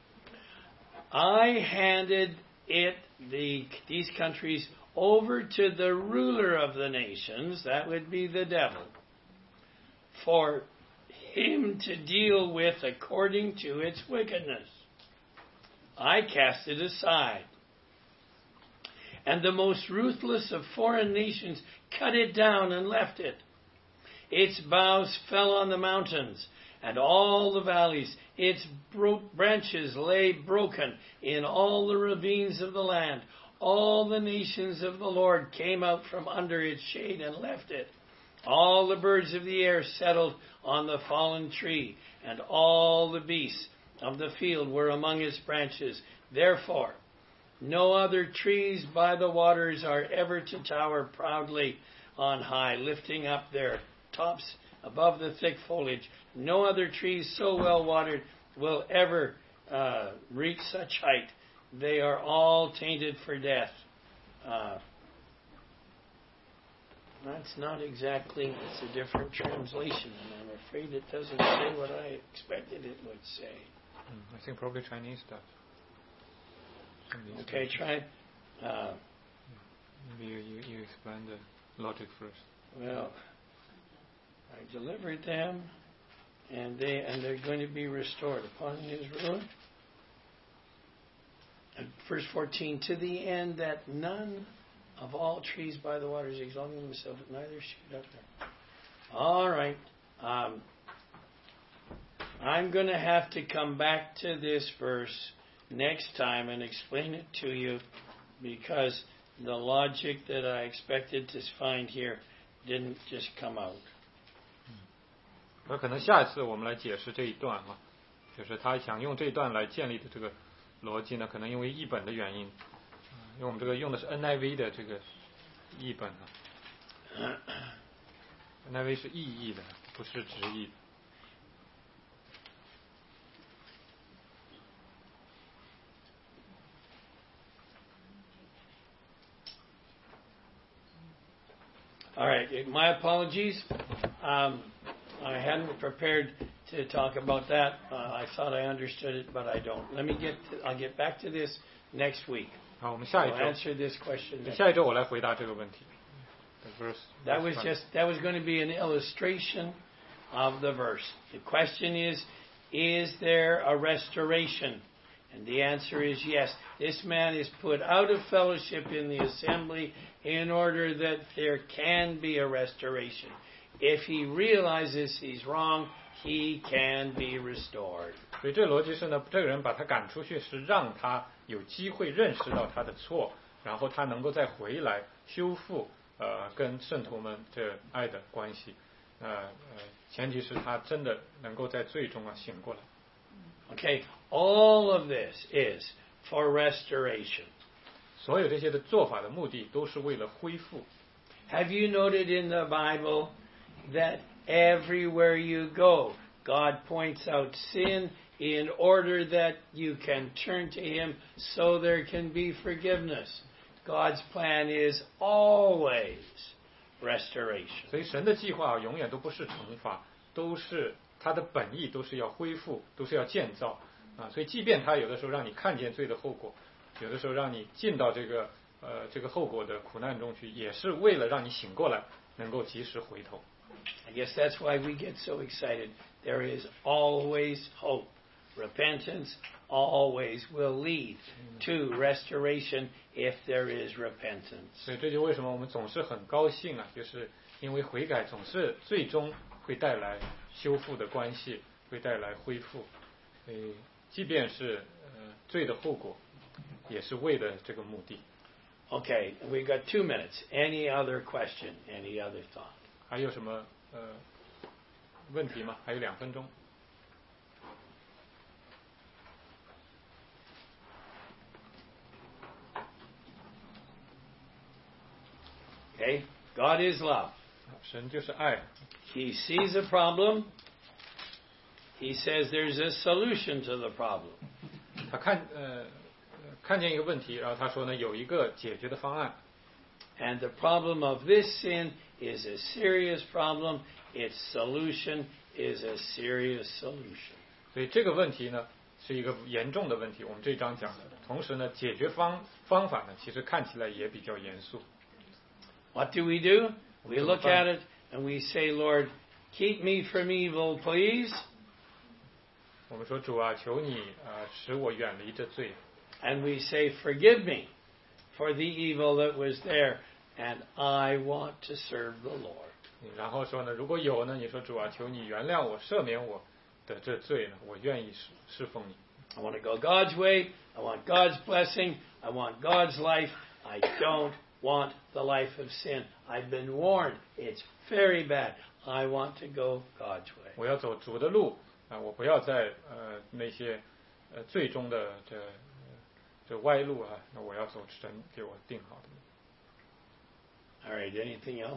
Speaker 1: I handed it, the, these countries, over to the ruler of the nations, that would be the devil, for him to deal with according to its wickedness. I cast it aside. And the most ruthless of foreign nations cut it down and left it. Its boughs fell on the mountains and all the valleys. Its bro- branches lay broken in all the ravines of the land. All the nations of the Lord came out from under its shade and left it. All the birds of the air settled on the fallen tree, and all the beasts of the field were among its branches. Therefore, no other trees by the waters are ever to tower proudly on high, lifting up their tops above the thick foliage. No other trees so well watered will ever uh, reach such height. They are all tainted for death. Uh, that's not exactly, it's a different translation, and I'm afraid it doesn't say what I expected it would say.
Speaker 2: Mm, I think probably Chinese stuff. Chinese
Speaker 1: okay,
Speaker 2: stuff.
Speaker 1: try. Uh,
Speaker 2: Maybe you, you, you explain the logic first.
Speaker 1: Well, I delivered them, and they and they're going to be restored upon his ruin. And verse fourteen, to the end that none of all trees by the waters exalting themselves, neither shoot up there. All right. Um, I'm going to have to come back to this verse next time and explain it to you, because the logic that I expected to find here didn't just come out.
Speaker 2: 那可能下一次我们来解释这一段啊，就是他想用这一段来建立的这个逻辑呢，可能因为译本的原因，因为我们这个用的是 N I V 的这个译本啊 ，N I V 是意译的，不是直译。
Speaker 1: All right, my apologies. Um, I hadn't prepared to talk about that. Uh, I thought I understood it, but I don't. Let me get. To, I'll get back to this next week.
Speaker 2: 好，我们下一周
Speaker 1: I'll answer this question.
Speaker 2: 下一周我来回答这个问题。Verse,
Speaker 1: that was just that was going to be an illustration of the verse. The question is, is there a restoration? And the answer is yes. This man is put out of fellowship in the assembly in order that there can be a restoration. If he realizes he's wrong, he can be restored.
Speaker 2: 所以这逻辑是呢，这个人把他赶出去，是让他有机会认识到他的错，然后他能够再回来修复呃跟圣徒们这爱的关系。呃呃，前提是他真的能够在最终啊醒过来。
Speaker 1: Okay, all of this is for restoration.
Speaker 2: 所有这些的做法的目的都是为了恢复。
Speaker 1: Have you noted in the Bible that everywhere you go, God points out sin in order that you can turn to Him so there can be forgiveness? God's plan is always restoration.
Speaker 2: 所以神的计划永远都不是惩罚，都是他的本意，都是要恢复，都是要建造啊。所以即便他有的时候让你看见罪的后果，有的时候让你进到这个呃这个后果的苦难中去，也是为了让你醒过来，能够及时回头。
Speaker 1: I guess that's why we get so excited. There is always hope. Repentance always will lead to restoration if there is repentance.
Speaker 2: 所以这就为什么我们总是很高兴啊，就是因为悔改总是最终会带来修复的关系，会带来恢复。所以即便是呃罪的后果，也是为了这个目的。
Speaker 1: Okay, we've got two minutes. Any other question? Any other thought?
Speaker 2: 还有什么呃问题吗？还有两分钟。
Speaker 1: Okay, God is love.
Speaker 2: 神就是爱。
Speaker 1: He sees a problem. He says there's a solution to the problem.
Speaker 2: 他看呃看见一个问题，然后他说呢有一个解决的方案。
Speaker 1: And the problem of this sin is a serious problem. Its solution is a serious solution.
Speaker 2: 所以这个问题呢是一个严重的问题，我们这一章讲的。同时呢，解决方方法呢，其实看起来也比较严肃。
Speaker 1: What do we do? We look at it and we say, Lord, keep me from evil, please.
Speaker 2: 我们说主啊，求你呃使我远离这罪。
Speaker 1: And we say, forgive me for the evil that was there, and I want to serve the Lord.
Speaker 2: 然后说呢，如果有呢，你说主啊，求你原谅我，赦免我的这罪呢，我愿意侍侍奉你。
Speaker 1: I want to go God's way. I want God's blessing. I want God's life. I don't want the life of sin. I've been warned. It's very bad. I want to go God's way.
Speaker 2: 我要走主的路啊，我不要在呃那些呃最终的这这歪路啊，那我要走神给我定好的。
Speaker 1: All right. Anything else?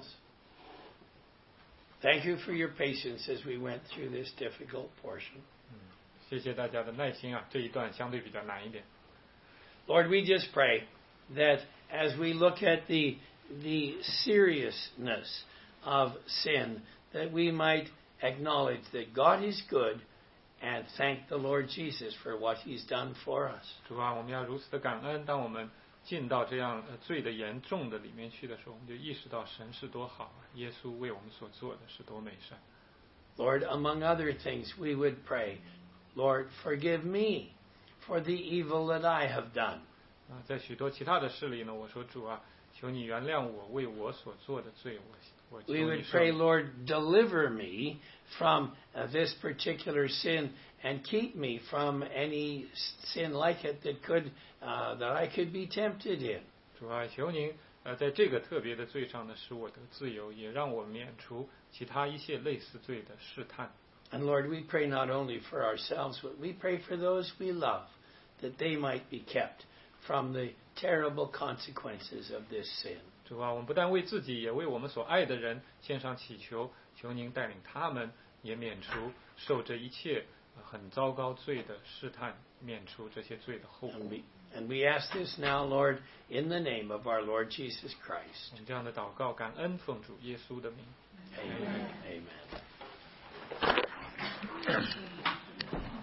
Speaker 1: Thank you for your patience as we went through this difficult portion.
Speaker 2: 嗯，谢谢大家的耐心啊，这一段相对比较难一点。
Speaker 1: Lord, we just pray that as we look at the the seriousness of sin, that we might acknowledge that God is good and thank the Lord Jesus for what He's done for us.
Speaker 2: 主啊，我们要如此的感恩，当我们进到这样罪的严重的里面去的时候，我们就意识到神是多好啊，耶稣为我们所做的是多美善。
Speaker 1: Lord, among other things, we would pray, Lord, forgive me for the evil that I have done.
Speaker 2: 啊，在许多其他的事里呢，我说主啊，求你原谅我为我所做的罪，我我求
Speaker 1: We
Speaker 2: 你
Speaker 1: would
Speaker 2: 赦
Speaker 1: pray,
Speaker 2: 免。
Speaker 1: Lord, deliver me from uh, this particular sin and keep me from any sin like it that could uh, that I could be tempted in.
Speaker 2: 主啊，求您呃在这个特别的罪上呢，使我得自由，也让我免除其他一切类似罪的试探。
Speaker 1: And Lord, we pray not only for ourselves, but we pray for those we love, that they might be kept from the terrible consequences of this sin.
Speaker 2: 主啊，我们不但为自己，也为我们所爱的人献上祈求，求您带领他们也免除受这一切很糟糕罪的试探，免除这些罪的后果。
Speaker 1: And we, and we ask this now, Lord, in the name of our Lord Jesus Christ.
Speaker 2: 我们这样的祷告，感恩奉主耶稣的名。
Speaker 1: Amen. Amen.